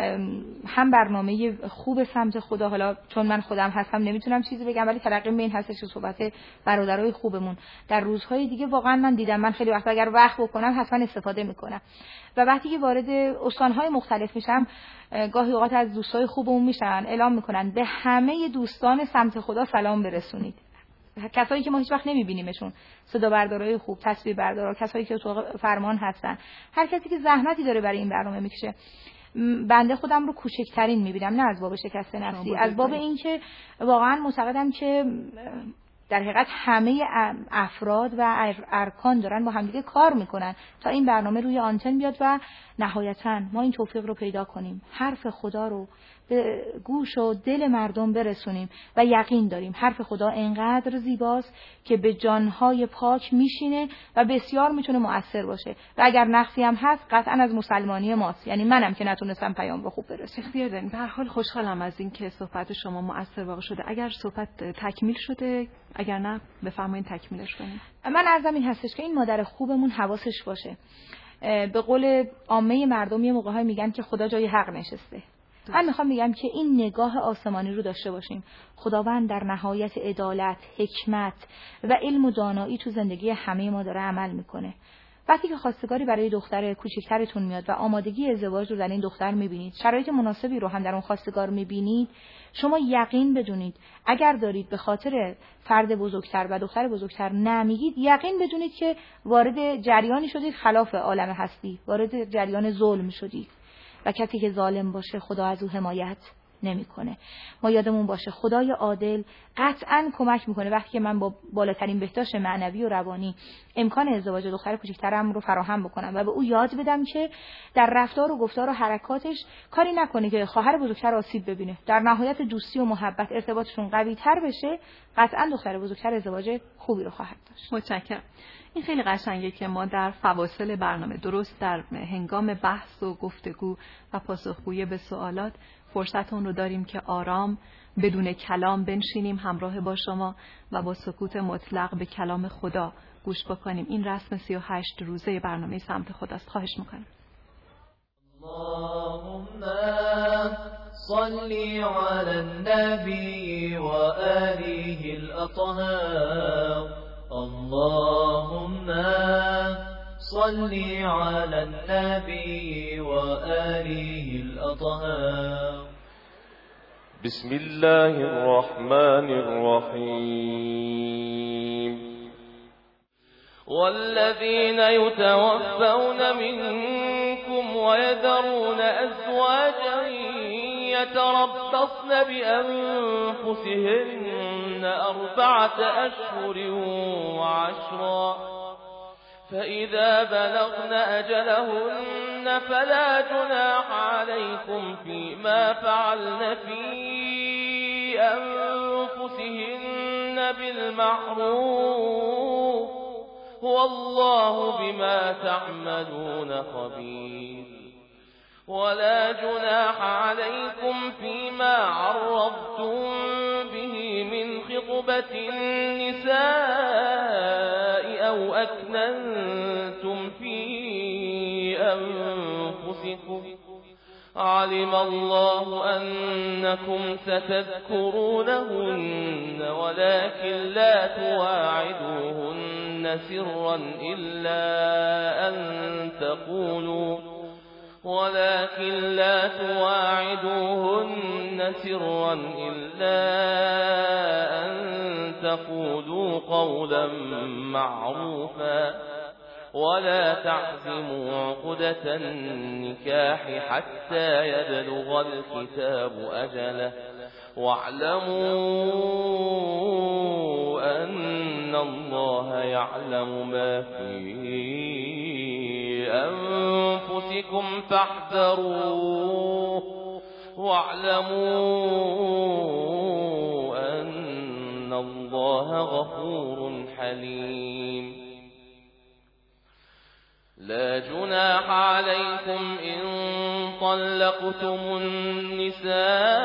هم برنامه خوب سمت خدا، حالا چون من خودم هستم نمیتونم چیزی بگم، ولی ترقیم به این هستش که صحبت برادرای خوبمون در روزهای دیگه واقعا من دیدم، من خیلی وقت اگر وقت بکنم حتما استفاده میکنم و وقتی که وارد استانهای مختلف میشم گاهی اوقات از دوستای خوبمون میشن اعلام میکنن به همه دوستان سمت خدا سلام برسونید. کسایی که ما هیچ وقت نمیبینیمشون، صدا بردارای خوب، تصویر بردارا، کسایی که تو فرمان هستن، هر کسی که زحمتی داره برای این برنامه میکشه. بنده خودم رو کوچکترین میبینم، نه از باب شکست نفسی، از باب این که واقعا معتقدم که در حقیقت همه افراد و ارکان دارن با همدیگه کار میکنن تا این برنامه روی آنتن بیاد و نهایتاً ما این توفیق رو پیدا کنیم حرف خدا رو به گوش و دل مردم برسونیم و یقین داریم حرف خدا انقدر زیباست که به جانهای پاک میشینه و بسیار میتونه مؤثر باشه و اگر نقصی هم هست قطعاً از مسلمانی ماست، یعنی منم که نتونستم پیام رو خوب برسونم. اختیار دارین. به هر حال خوشحالم از این که صحبت شما مؤثر واقع شده. اگر صحبت تکمیل شده، اگر نه بفرمایید تکمیلش کنید. من عرضم این هستش که این مادر خوبمون حواسش باشه. به قول عامه مردم یه موقع‌های میگن که خدا جای حق نشسته. من میخوام بگم که این نگاه آسمانی رو داشته باشیم. خداوند در نهایت عدالت، حکمت و علم و دانایی تو زندگی همه ما داره عمل میکنه. وقتی که خواستگاری برای دختر کوچکترتون میاد و آمادگی ازدواج رو در این دختر میبینید، شرایط مناسبی رو هم در اون خواستگار میبینید، شما یقین بدونید اگر دارید به خاطر فرد بزرگتر و دختر بزرگتر نمیگید، یقین بدونید که وارد جریانی شدید خلاف عالم هستی، وارد جریان ظلم شدید و کسی که ظالم باشه خدا از او حمایت نمیکنه. ما یادمون باشه خدای عادل قطعاً کمک میکنه وقتی که من با بالاترین بهداشت معنوی و روانی امکان ازدواج دختر کوچکترم رو فراهم بکنم و به او یاد بدم که در رفتار و گفتار و حرکاتش کاری نکنه که خواهر بزرگتر آسیب ببینه. در نهایت دوستی و محبت ارتباطشون قوی تر بشه، قطعاً دختر بزرگتر ازدواج خوبی رو خواهد داشت. متشکرم. این خیلی قشنگه که ما در فواصل برنامه، درست در هنگام بحث و گفتگو و پاسخگویی به سوالات، فرصت اون رو داریم که آرام بدون کلام بنشینیم همراه با شما و با سکوت مطلق به کلام خدا گوش بکنیم. این رسم سی و هشت روزه برنامه سمت خداست. خواهش میکنم. اللهم صلی علی النبی و آله الاطهار. اللهم صلی علی النبی و آله الاطهار. بسم الله الرحمن الرحیم. والذین یتوفون منکم ويذرون أزواجا يتربصن بأنفسهن أربعة أشهر وعشرا فإذا بلغن أجلهن فلا جناح عليكم فيما فعلن في أنفسهن بالمعروف والله بما تعملون خبير. ولا جناح عليكم فيما عرضتم به من خطبة النساء أو أكننتم في أنفسكم علم الله أنكم ستذكرونهن ولكن لا تواعدوهن سرا إلا أن تقولوا ولكن لا تواعدوهن سرا إلا أن تقولوا قولا معروفا ولا تعزموا عقدة النكاح حتى يبلغ الكتاب أجله واعلموا أن الله يعلم ما في أنفسكم فاحذروه واعلموا أن الله غفور حليم لا جناح عليكم إن طلقتم النساء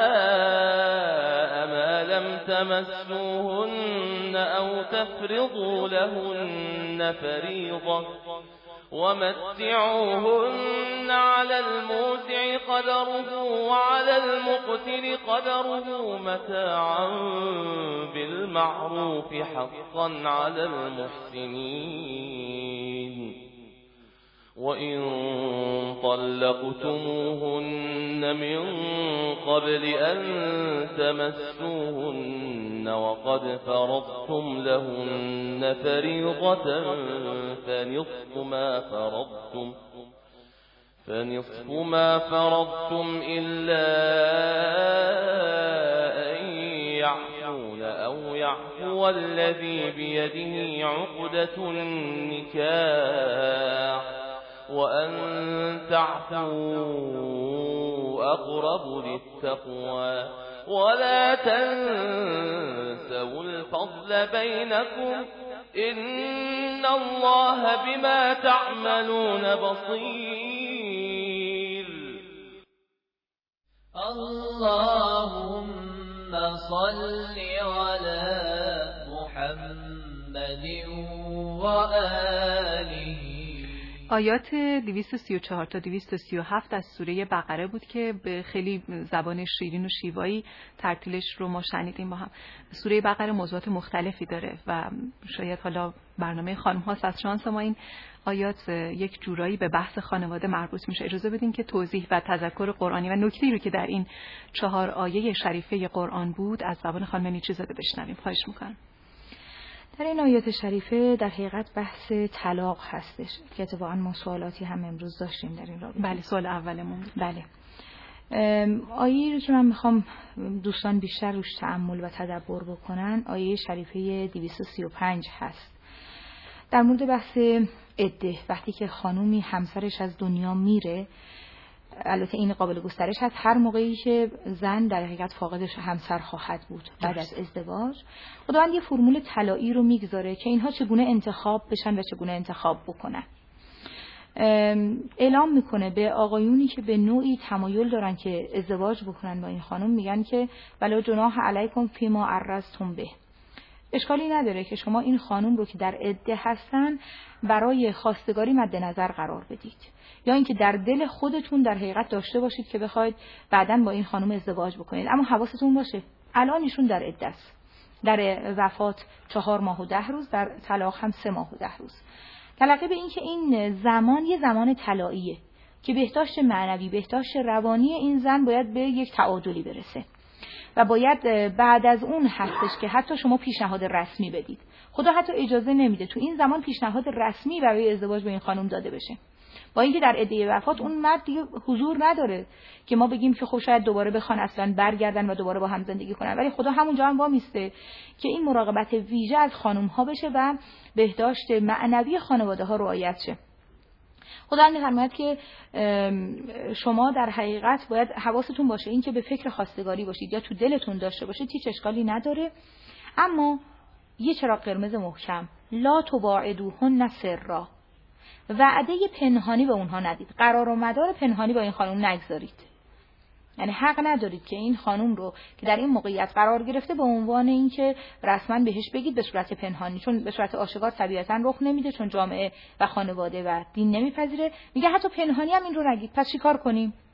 ما لم تمسوهن أو تفرضوا لهن فريضة ومتعوهن على الموسع قدره وعلى المقتر قدره متاعا بالمعروف حقا على المحسنين وإن طلقتموهن من قبل أن تمسوهن وقد فرضتم لهن فريضة فنصف ما فرضتم فنصف ما فرضتم إلا أن يعفون أو يعفو الذي بيده عقدة النكاح وأن تعفوا أقرب للتقوى ولا تنسوا الفضل بينكم إن الله بما تعملون بصير. اللهم صل على محمد وآله. آیات دویست و سی و چهار تا دویست و سی و هفت از سوره بقره بود که به خیلی زبان شیرین و شیوایی ترتیلش رو ما شنیدیم با هم. سوره بقره موضوعات مختلفی داره و شاید حالا برنامه خانم هاست از شانس ما این آیات یک جورایی به بحث خانواده مربوط میشه. اجازه بدین که توضیح و تذکر قرآنی و نکته‌ای رو که در این چهار آیه شریفه قرآن بود از زبان خانم نیچی‌زاده بشنویم. خواهش میکنم. در این آیات شریفه در حقیقت بحث طلاق هستش که اتفاقا ما سوالاتی هم امروز داشتیم در این رابطه. بله، سوال اولمون. بله. آیه رو که من میخوام دوستان بیشتر روش تأمل و تدبر بکنن آیه شریفه دویست و سی و پنج هست. در مورد بحث عده، وقتی که خانومی همسرش از دنیا میره، البته این قابل گسترش هست، هر موقعی که زن در حقیقت فاقدش همسر خواهد بود بعد از ازدواج، خداوند یه فرمول طلایی رو میگذاره که اینها چگونه انتخاب بشن و چگونه انتخاب بکنن. اعلام میکنه به آقایونی که به نوعی تمایل دارن که ازدواج بکنن با این خانم، میگن که ولا جناح علیکم فیما عرضتم به، اشکالی نداره که شما این خانم رو که در عده هستن برای خواستگاری مد نظر قرار بدید، یا اینکه در دل خودتون در حقیقت داشته باشید که بخواید بعداً با این خانم ازدواج بکنید، اما حواستون باشه الان ایشون در عده است، در وفات چهار ماه و ده روز، در طلاق هم سه ماه و ده روز. تلقی به این که این زمان یه زمان طلاییه که بهداشت معنوی، بهداشت روانی این زن باید به یک تعادلی برسه و باید بعد از اون هستش که حتی شما پیشنهاد رسمی بدید. خدا حتی اجازه نمیده تو این زمان پیشنهاد رسمی برای ازدواج با این خانم داده بشه، با اینکه در عده وفات اون مرد دیگه حضور نداره که ما بگیم که خب شاید دوباره بخوان اصلا برگردن و دوباره با هم زندگی کنن، ولی خدا همونجا هم وامیسته که این مراقبت ویژه از خانم ها بشه و بهداشت معنوی خانواده ها رعایت شه. خدا می‌فرماید که شما در حقیقت باید حواستون باشه این که به فکر خواستگاری باشید یا تو دلتون داشته باشید، هیچ اشکالی نداره، اما یه چراغ قرمز محکم، لا تواعدوهن سرا، وعده پنهانی به اونها ندید، قرار و مدار پنهانی با این خانم نگذارید. یعنی حق ندارید که این خانم رو که در این موقعیت قرار گرفته به عنوان اینکه رسما بهش بگید به صورت پنهانی، چون به صورت آشکار طبیعتاً رخ نمیده، چون جامعه و خانواده و دین نمیپذیره. میگه حتی پنهانی هم این رو نگید. پس چیکار کنیم؟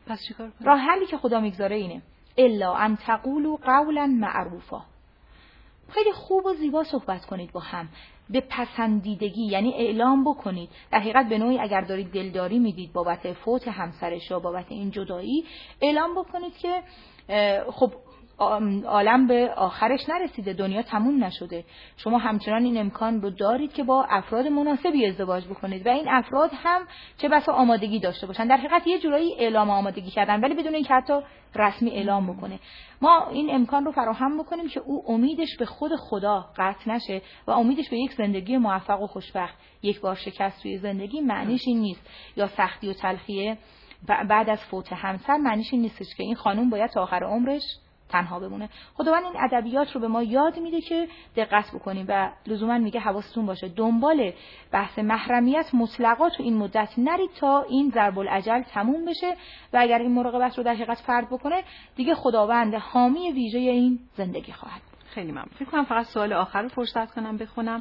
پس چیکار کنیم؟ راه حلی که خدا میگذاره اینه الا ان تقولوا قولا معروفا. خیلی خوب و زیبا صحبت کنید با هم، به پسندیدگی، یعنی اعلام بکنید. در حقیقت به نوعی اگر دارید دلداری میدید بابت فوت همسرش یا بابت این جدایی، اعلام بکنید که خب عالم به آخرش نرسیده، دنیا تموم نشده، شما همچنان این امکان رو دارید که با افراد مناسبی ازدواج بکنید و این افراد هم چه بسا آمادگی داشته باشن. در حقیقت یه جورایی اعلام آمادگی کردن ولی بدون اینکه حتی رسمی اعلام بکنه. ما این امکان رو فراهم بکنیم که او امیدش به خود خدا قطع نشه و امیدش به یک زندگی موفق و خوشبخت. یک بار شکست توی زندگی معنیش این نیست، یا سختی و تلخیه بعد از فوت همسر معنیش این نیستش که این خانم باید تا آخر عمرش تنها بمونه. خداوند این ادبیات رو به ما یاد میده که دقت بکنیم و لزوما میگه حواستون باشه دنبال بحث محرمیت مطلقا تو این مدت نرید تا این ضرب الاجل تموم بشه و اگر این مراقبت رو در حقیقت فرد بکنه دیگه خداوند حامی ویژه این زندگی خواهد. خیلی ممنون. فکر کنم فقط سوال آخر رو فرصت کنم بخونم،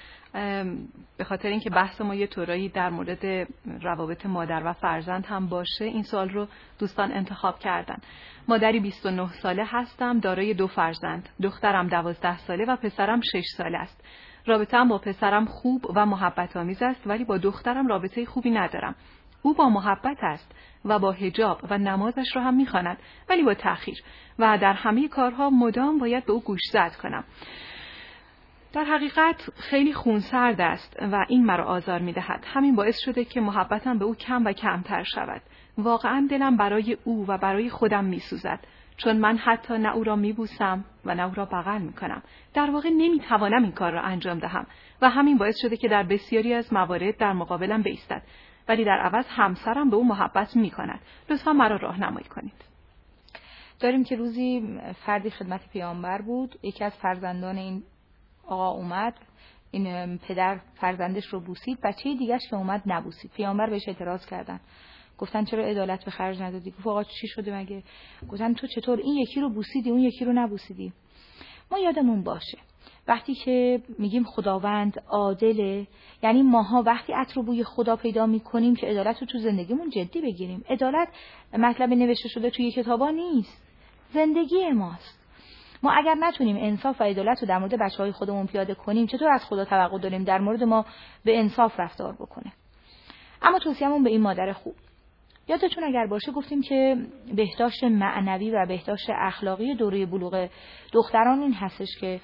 به خاطر اینکه بحث ما یه طورایی در مورد روابط مادر و فرزند هم باشه. این سوال رو دوستان انتخاب کردن. مادری بیست و نه ساله هستم، دارای دو فرزند، دخترم دوازده ساله و پسرم شش ساله است. رابطه‌ام با پسرم خوب و محبت آمیز است ولی با دخترم رابطه خوبی ندارم. او با محبت است و با حجاب و نمازش رو هم می‌خواند ولی با تأخیر و در همه کارها مدام باید به او گوشزد کنم. در حقیقت خیلی خونسرد است و این مرا آزار می‌دهد. همین باعث شده که محبتم به او کم و کمتر شود. واقعا دلم برای او و برای خودم می‌سوزد، چون من حتی نه او را می‌بوسم و نه او را بغل می‌کنم. در واقع نمی‌توانم این کار را انجام دهم و همین باعث شده که در بسیاری از موارد در مقابلم بایستد، ولی در عوض همسرم به او محبت می‌کند. لطفاً مرا راهنمایی کنید. داریم که روزی فردی خدمت پیامبر بود، یکی از فرزندان این آقا اومد، این پدر فرزندش رو بوسید، بچه دیگه‌اش که اومد نبوسید. پیامبر بهش اعتراض کردن، گفتن چرا عدالت به خرج ندادی؟ گفت آقا چی شده مگه؟ گفتن تو چطور این یکی رو بوسیدی اون یکی رو نبوسیدی؟ ما یادمون باشه وقتی که میگیم خداوند عادله، یعنی ماها وقتی عطر و بوی خدا پیدا میکنیم که عدالت رو تو زندگیمون جدی بگیریم. عدالت مطلب نوشته شده توی کتابا نیست، زندگی ماست. ما اگر نتونیم انصاف و عدالت رو در مورد بچه‌های خودمون پیاده کنیم، چطور از خدا توقع داریم در مورد ما به انصاف رفتار بکنه؟ اما توصیه‌مون به این مادر خوب، یادتون اگر باشه گفتیم که بهداشت معنوی و بهداشت اخلاقی دوره بلوغ دختران این هستش که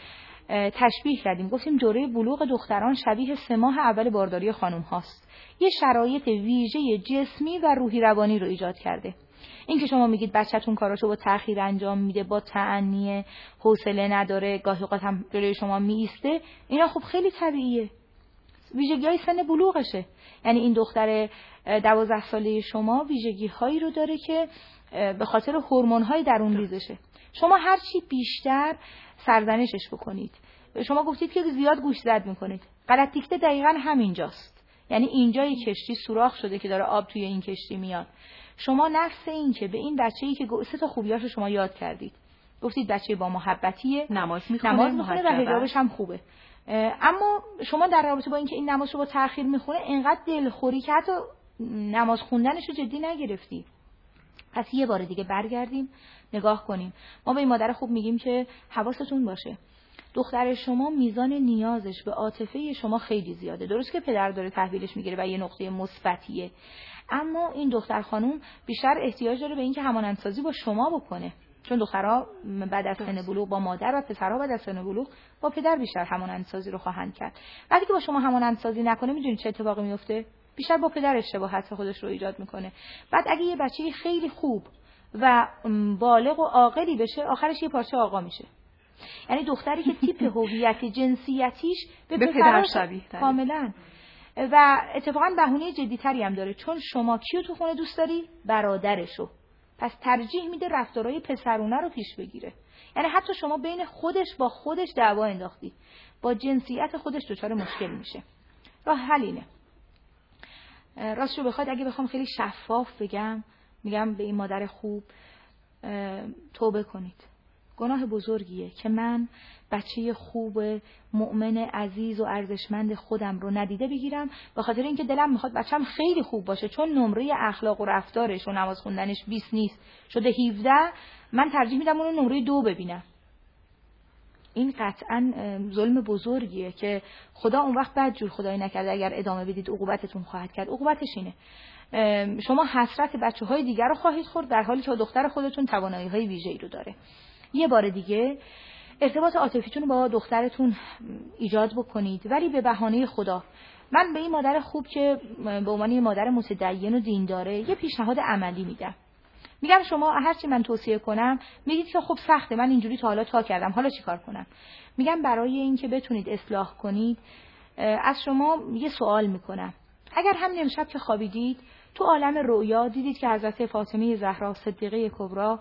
تشبیه کردیم. گفتیم دوره بلوغ دختران شبیه سه ماه اول بارداری خانم هاست. یه شرایط ویژه جسمی و روحی روانی رو ایجاد کرده. این که شما میگید بچه‌تون کاراشو با تأخیر انجام میده، با تأنی، حوصله نداره، گاهی اوقات هم جلوی شما میایسته، اینا خب خیلی طبیعیه. ویژگی‌های سن بلوغشه. یعنی این دختر دوازده ساله شما ویژگی‌هایی رو داره که به خاطر هورمون‌های درون ریزشه. شما هر چی بیشتر سرزنشش بکنید. شما گفتید که زیاد گوش زد میکنید. غلط دیکته دقیقاً همینجاست. یعنی اینجای کشتی سوراخ شده که داره آب توی این کشتی میاد. شما نفس این که به این بچه‌ای که سه تا خوبیاشو شما یاد کردید. گفتید بچه با محبتیه، نماز میخونه، نماز میخونه و حجابش هم خوبه. اما شما در رابطه با اینکه این نماز رو با تأخیر میخونه اینقدر دلخوری که حتی نماز خوندنش رو جدی نگرفتی. پس یه بار دیگه برگردیم نگاه کنیم. ما به این مادر خوب میگیم که حواستون باشه دختر شما میزان نیازش به عاطفه شما خیلی زیاده. درست که پدر داره تحویلش میگیره و یه نقطه مثبتیه، اما این دختر خانوم بیشتر احتیاج داره به اینکه همانندسازی با شما بکنه، چون دخترها بعد از سن بلوغ با مادر و پسرها بعد از سن بلوغ با پدر بیشتر همانندسازی رو خواهند کرد. وقتی که با شما همانندسازی نکنه میدونید چه اتفاقی میفته؟ بیشتر با پدر اشتباهات خودش رو ایجاد میکنه. بعد اگه یه بچه خیلی خوب و بالغ و عاقلی بشه آخرش یه پارچه آقا میشه. یعنی دختری که تیپ هویت جنسیتیش به, به پدر شبیه کاملا. و اتفاقا بهونه جدی‌تری هم داره، چون شما کیو تو خونه دوست داری؟ برادرشو. پس ترجیح میده رفتارهای پسرونه رو پیش بگیره. یعنی حتی شما بین خودش با خودش دعوا انداختی، با جنسیت خودش دچار مشکل میشه. راه حل اینه. راستشو بخواد اگه بخوام خیلی شفاف بگم، میگم به این مادر خوب توبه کنید. گناه بزرگیه که من بچه خوب مؤمن عزیز و ارزشمند خودم رو ندیده بگیرم به خاطر اینکه دلم میخواد بچه‌م خیلی خوب باشه، چون نمره اخلاق و رفتارش و نماز خوندنش بیست نیست شده هفده، من ترجیح میدم اون رو نمره دو ببینم. این قطعاً ظلم بزرگیه که خدا اون وقت بدجور خدایی نکرده اگر ادامه بدید عقوبتتون خواهد کرد. عقوبتش اینه شما حسرت بچه‌های دیگر رو خواهید خورد در حالی که دختر خودتون توانایی‌های ویژه‌ای رو داره. یه بار دیگه ارتباط عاطفیتون رو با دخترتون ایجاد بکنید، ولی به بهانه خدا. من به این مادر خوب که به عنوان یه مادر متدین و دینداره یه پیشنهاد عملی میدم. میگم شما هرچی من توصیه کنم میگید که خب سخته، من اینجوری تا حالا تا کردم، حالا چیکار کنم؟ میگم برای اینکه بتونید اصلاح کنید از شما یه سوال میکنم. اگر همین امشب که خوابیدید تو عالم رؤیا دیدید که حضرت فاطمه زهرا صدیقه کبری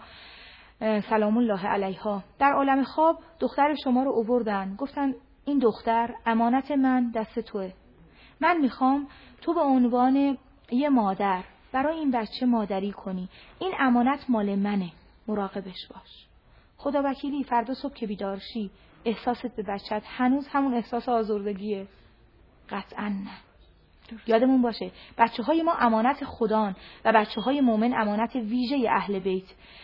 سلام الله علیها در عالم خواب دختر شما رو آوردن، گفتن این دختر امانت من دست توئه، من میخوام تو به عنوان یه مادر برای این بچه مادری کنی، این امانت مال منه، مراقبش باش. خدا وکیلی فردا صبح که بیدار شی احساست به بچت هنوز همون احساس آزردگیه؟ قطعاً نه. یادمون باشه بچه های ما امانت خدان و بچه های مومن امانت ویژه اهل بیت.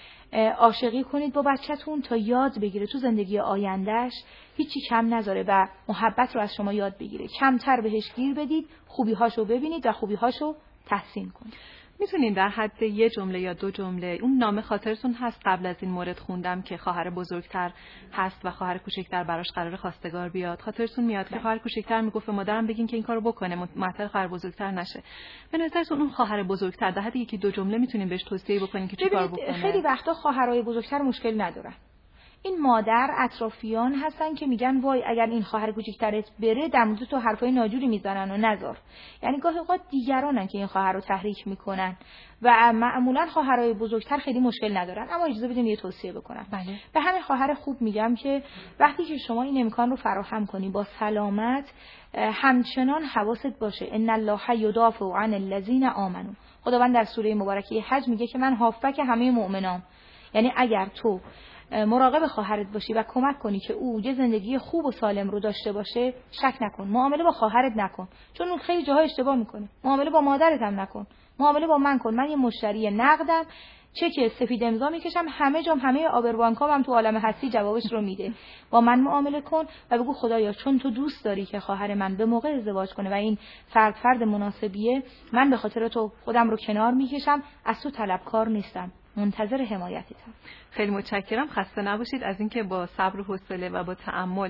عاشقی کنید با بچه‌تون تا یاد بگیره تو زندگی آیندهش هیچی کم نذاره و محبت رو از شما یاد بگیره. کمتر بهش گیر بدید، خوبی‌هاشو ببینید و خوبی‌هاشو تحسین کنید. میتونین در حد یه جمله یا دو جمله، اون نامه خاطرتون هست قبل از این مورد خوندم که خواهر بزرگتر هست و خواهر کوچکتر براش قرار خواستگار بیاد، خاطرتون میاد که خواهر کوچکتر میگفت مادرم بگین که این کارو بکنه معطل خواهر بزرگتر نشه. به نظرتون اون خواهر بزرگتر در حد یکی دو جمله میتونین بهش توصیه بکنین که چیکار بکنه؟ خیلی وقتا خواهرای بزرگتر مشکل ندارن. این مادر اطرافیان هستن که میگن وای اگر این خواهر کوچیکترت بره در مورد تو حرفای ناجوری میزنن و نذار. یعنی گاهی اوقات دیگرانن که این خواهر رو تحریک میکنن و معمولا خواهرای بزرگتر خیلی مشکل ندارن. اما اجازه بدین یه توصیه بکنم. بله. به همین خواهر خوب میگم که وقتی که شما این امکان رو فراهم کنی با سلامت، همچنان حواست باشه ان الله یدافع عن الذین آمنوا. خداوند در سوره مبارکه حج میگه که من هافبک همه مؤمنام. یعنی اگر تو مراقب خواهرت باشی و کمک کنی که او یه زندگی خوب و سالم رو داشته باشه، شک نکن معامله با خواهرت نکن، چون اون خیلی جاها اشتباه میکنه. معامله با مادرت هم نکن، معامله با من کن. من یه مشتری نقدم، چک سفید امضا میکشم، همه جام همه آبربانکام هم تو عالم هستی جوابش رو میده. با من معامله کن و بگو خدایا چون تو دوست داری که خواهر من به موقع ازدواج کنه و این فرد فرد مناسبیه، من به خاطر تو خودم رو کنار میکشم، از تو طلبکار نیستم، منتظر حمایتتم. خیلی متشکرم، خسته نباشید از اینکه با صبر و حوصله و با تأمل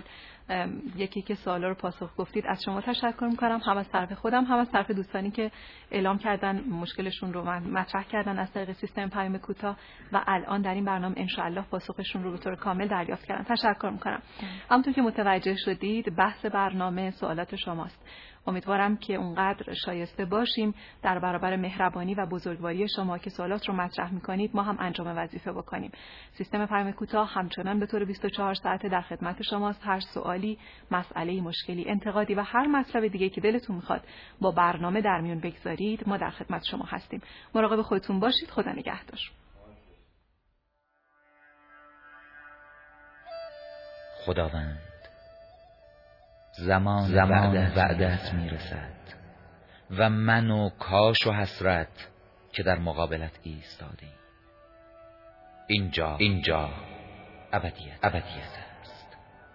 یکی که سوالا رو پاسخ گفتید. از شما تشکر می‌کنم، هم از طرف خودم هم از طرف دوستانی که اعلام کردن مشکلشون رو مطرح کردن از طریق سیستم پیام کوتاه و الان در این برنامه ان شاء الله پاسخشون رو به طور کامل دریافت کردن. تشکر می‌کنم. همونطور که متوجه شدید بحث برنامه سوالات شماست. امیدوارم که اونقدر شایسته باشیم در برابر مهربانی و بزرگواری شما که سوالات رو مطرح می‌کنید ما هم انجام وظیفه بکنیم. سیستم پیام کوتاه همچنان به طور بیست و چهار ساعته در خدمت شماست. هر سوالی، مسئله، مشکلی، انتقادی و هر مطلب دیگه که دلتون میخواد با برنامه در میون بگذارید ما در خدمت شما هستیم. مراقب خودتون باشید. خدا نگهدار. خداوند زمان زمان وعدت میرسد و من و کاش و حسرت که در مقابلت ایستادیم. اینجا اینجا ابدیت ابدیت است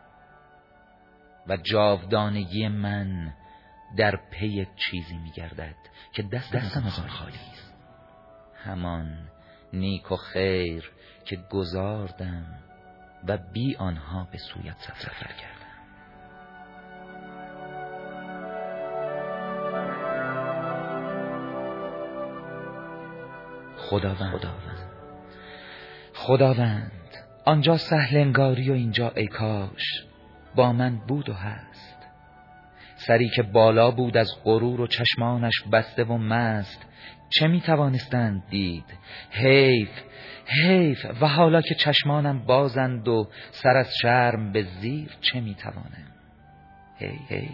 و جاودانگی من در پی چیزی میگردد که دست دستم از آن خالی است. همان نیک و خیر که گذاردم و بی آنها به سویت سفر کردم. خداوند خداوند خداوند آنجا سهل انگاری و اینجا ای کاش با من بود و هست. سری که بالا بود از غرور و چشمانش بسته و مست، چه می توانستند دید؟ حیف حیف و حالا که چشمانم بازند و سر از شرم به زیر چه می توانم؟ حیف حیف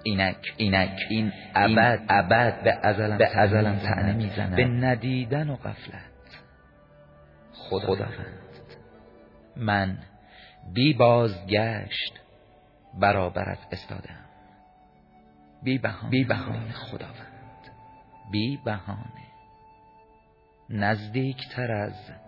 اینک اینک این ابد ابد به ازلم به ازلم طعنه میزند به ندیدن و غفلت. خداوند من بی بازگشت برابرت استادم، بی بهانه بی بهانه خداوند، بی بهانه نزدیکتر از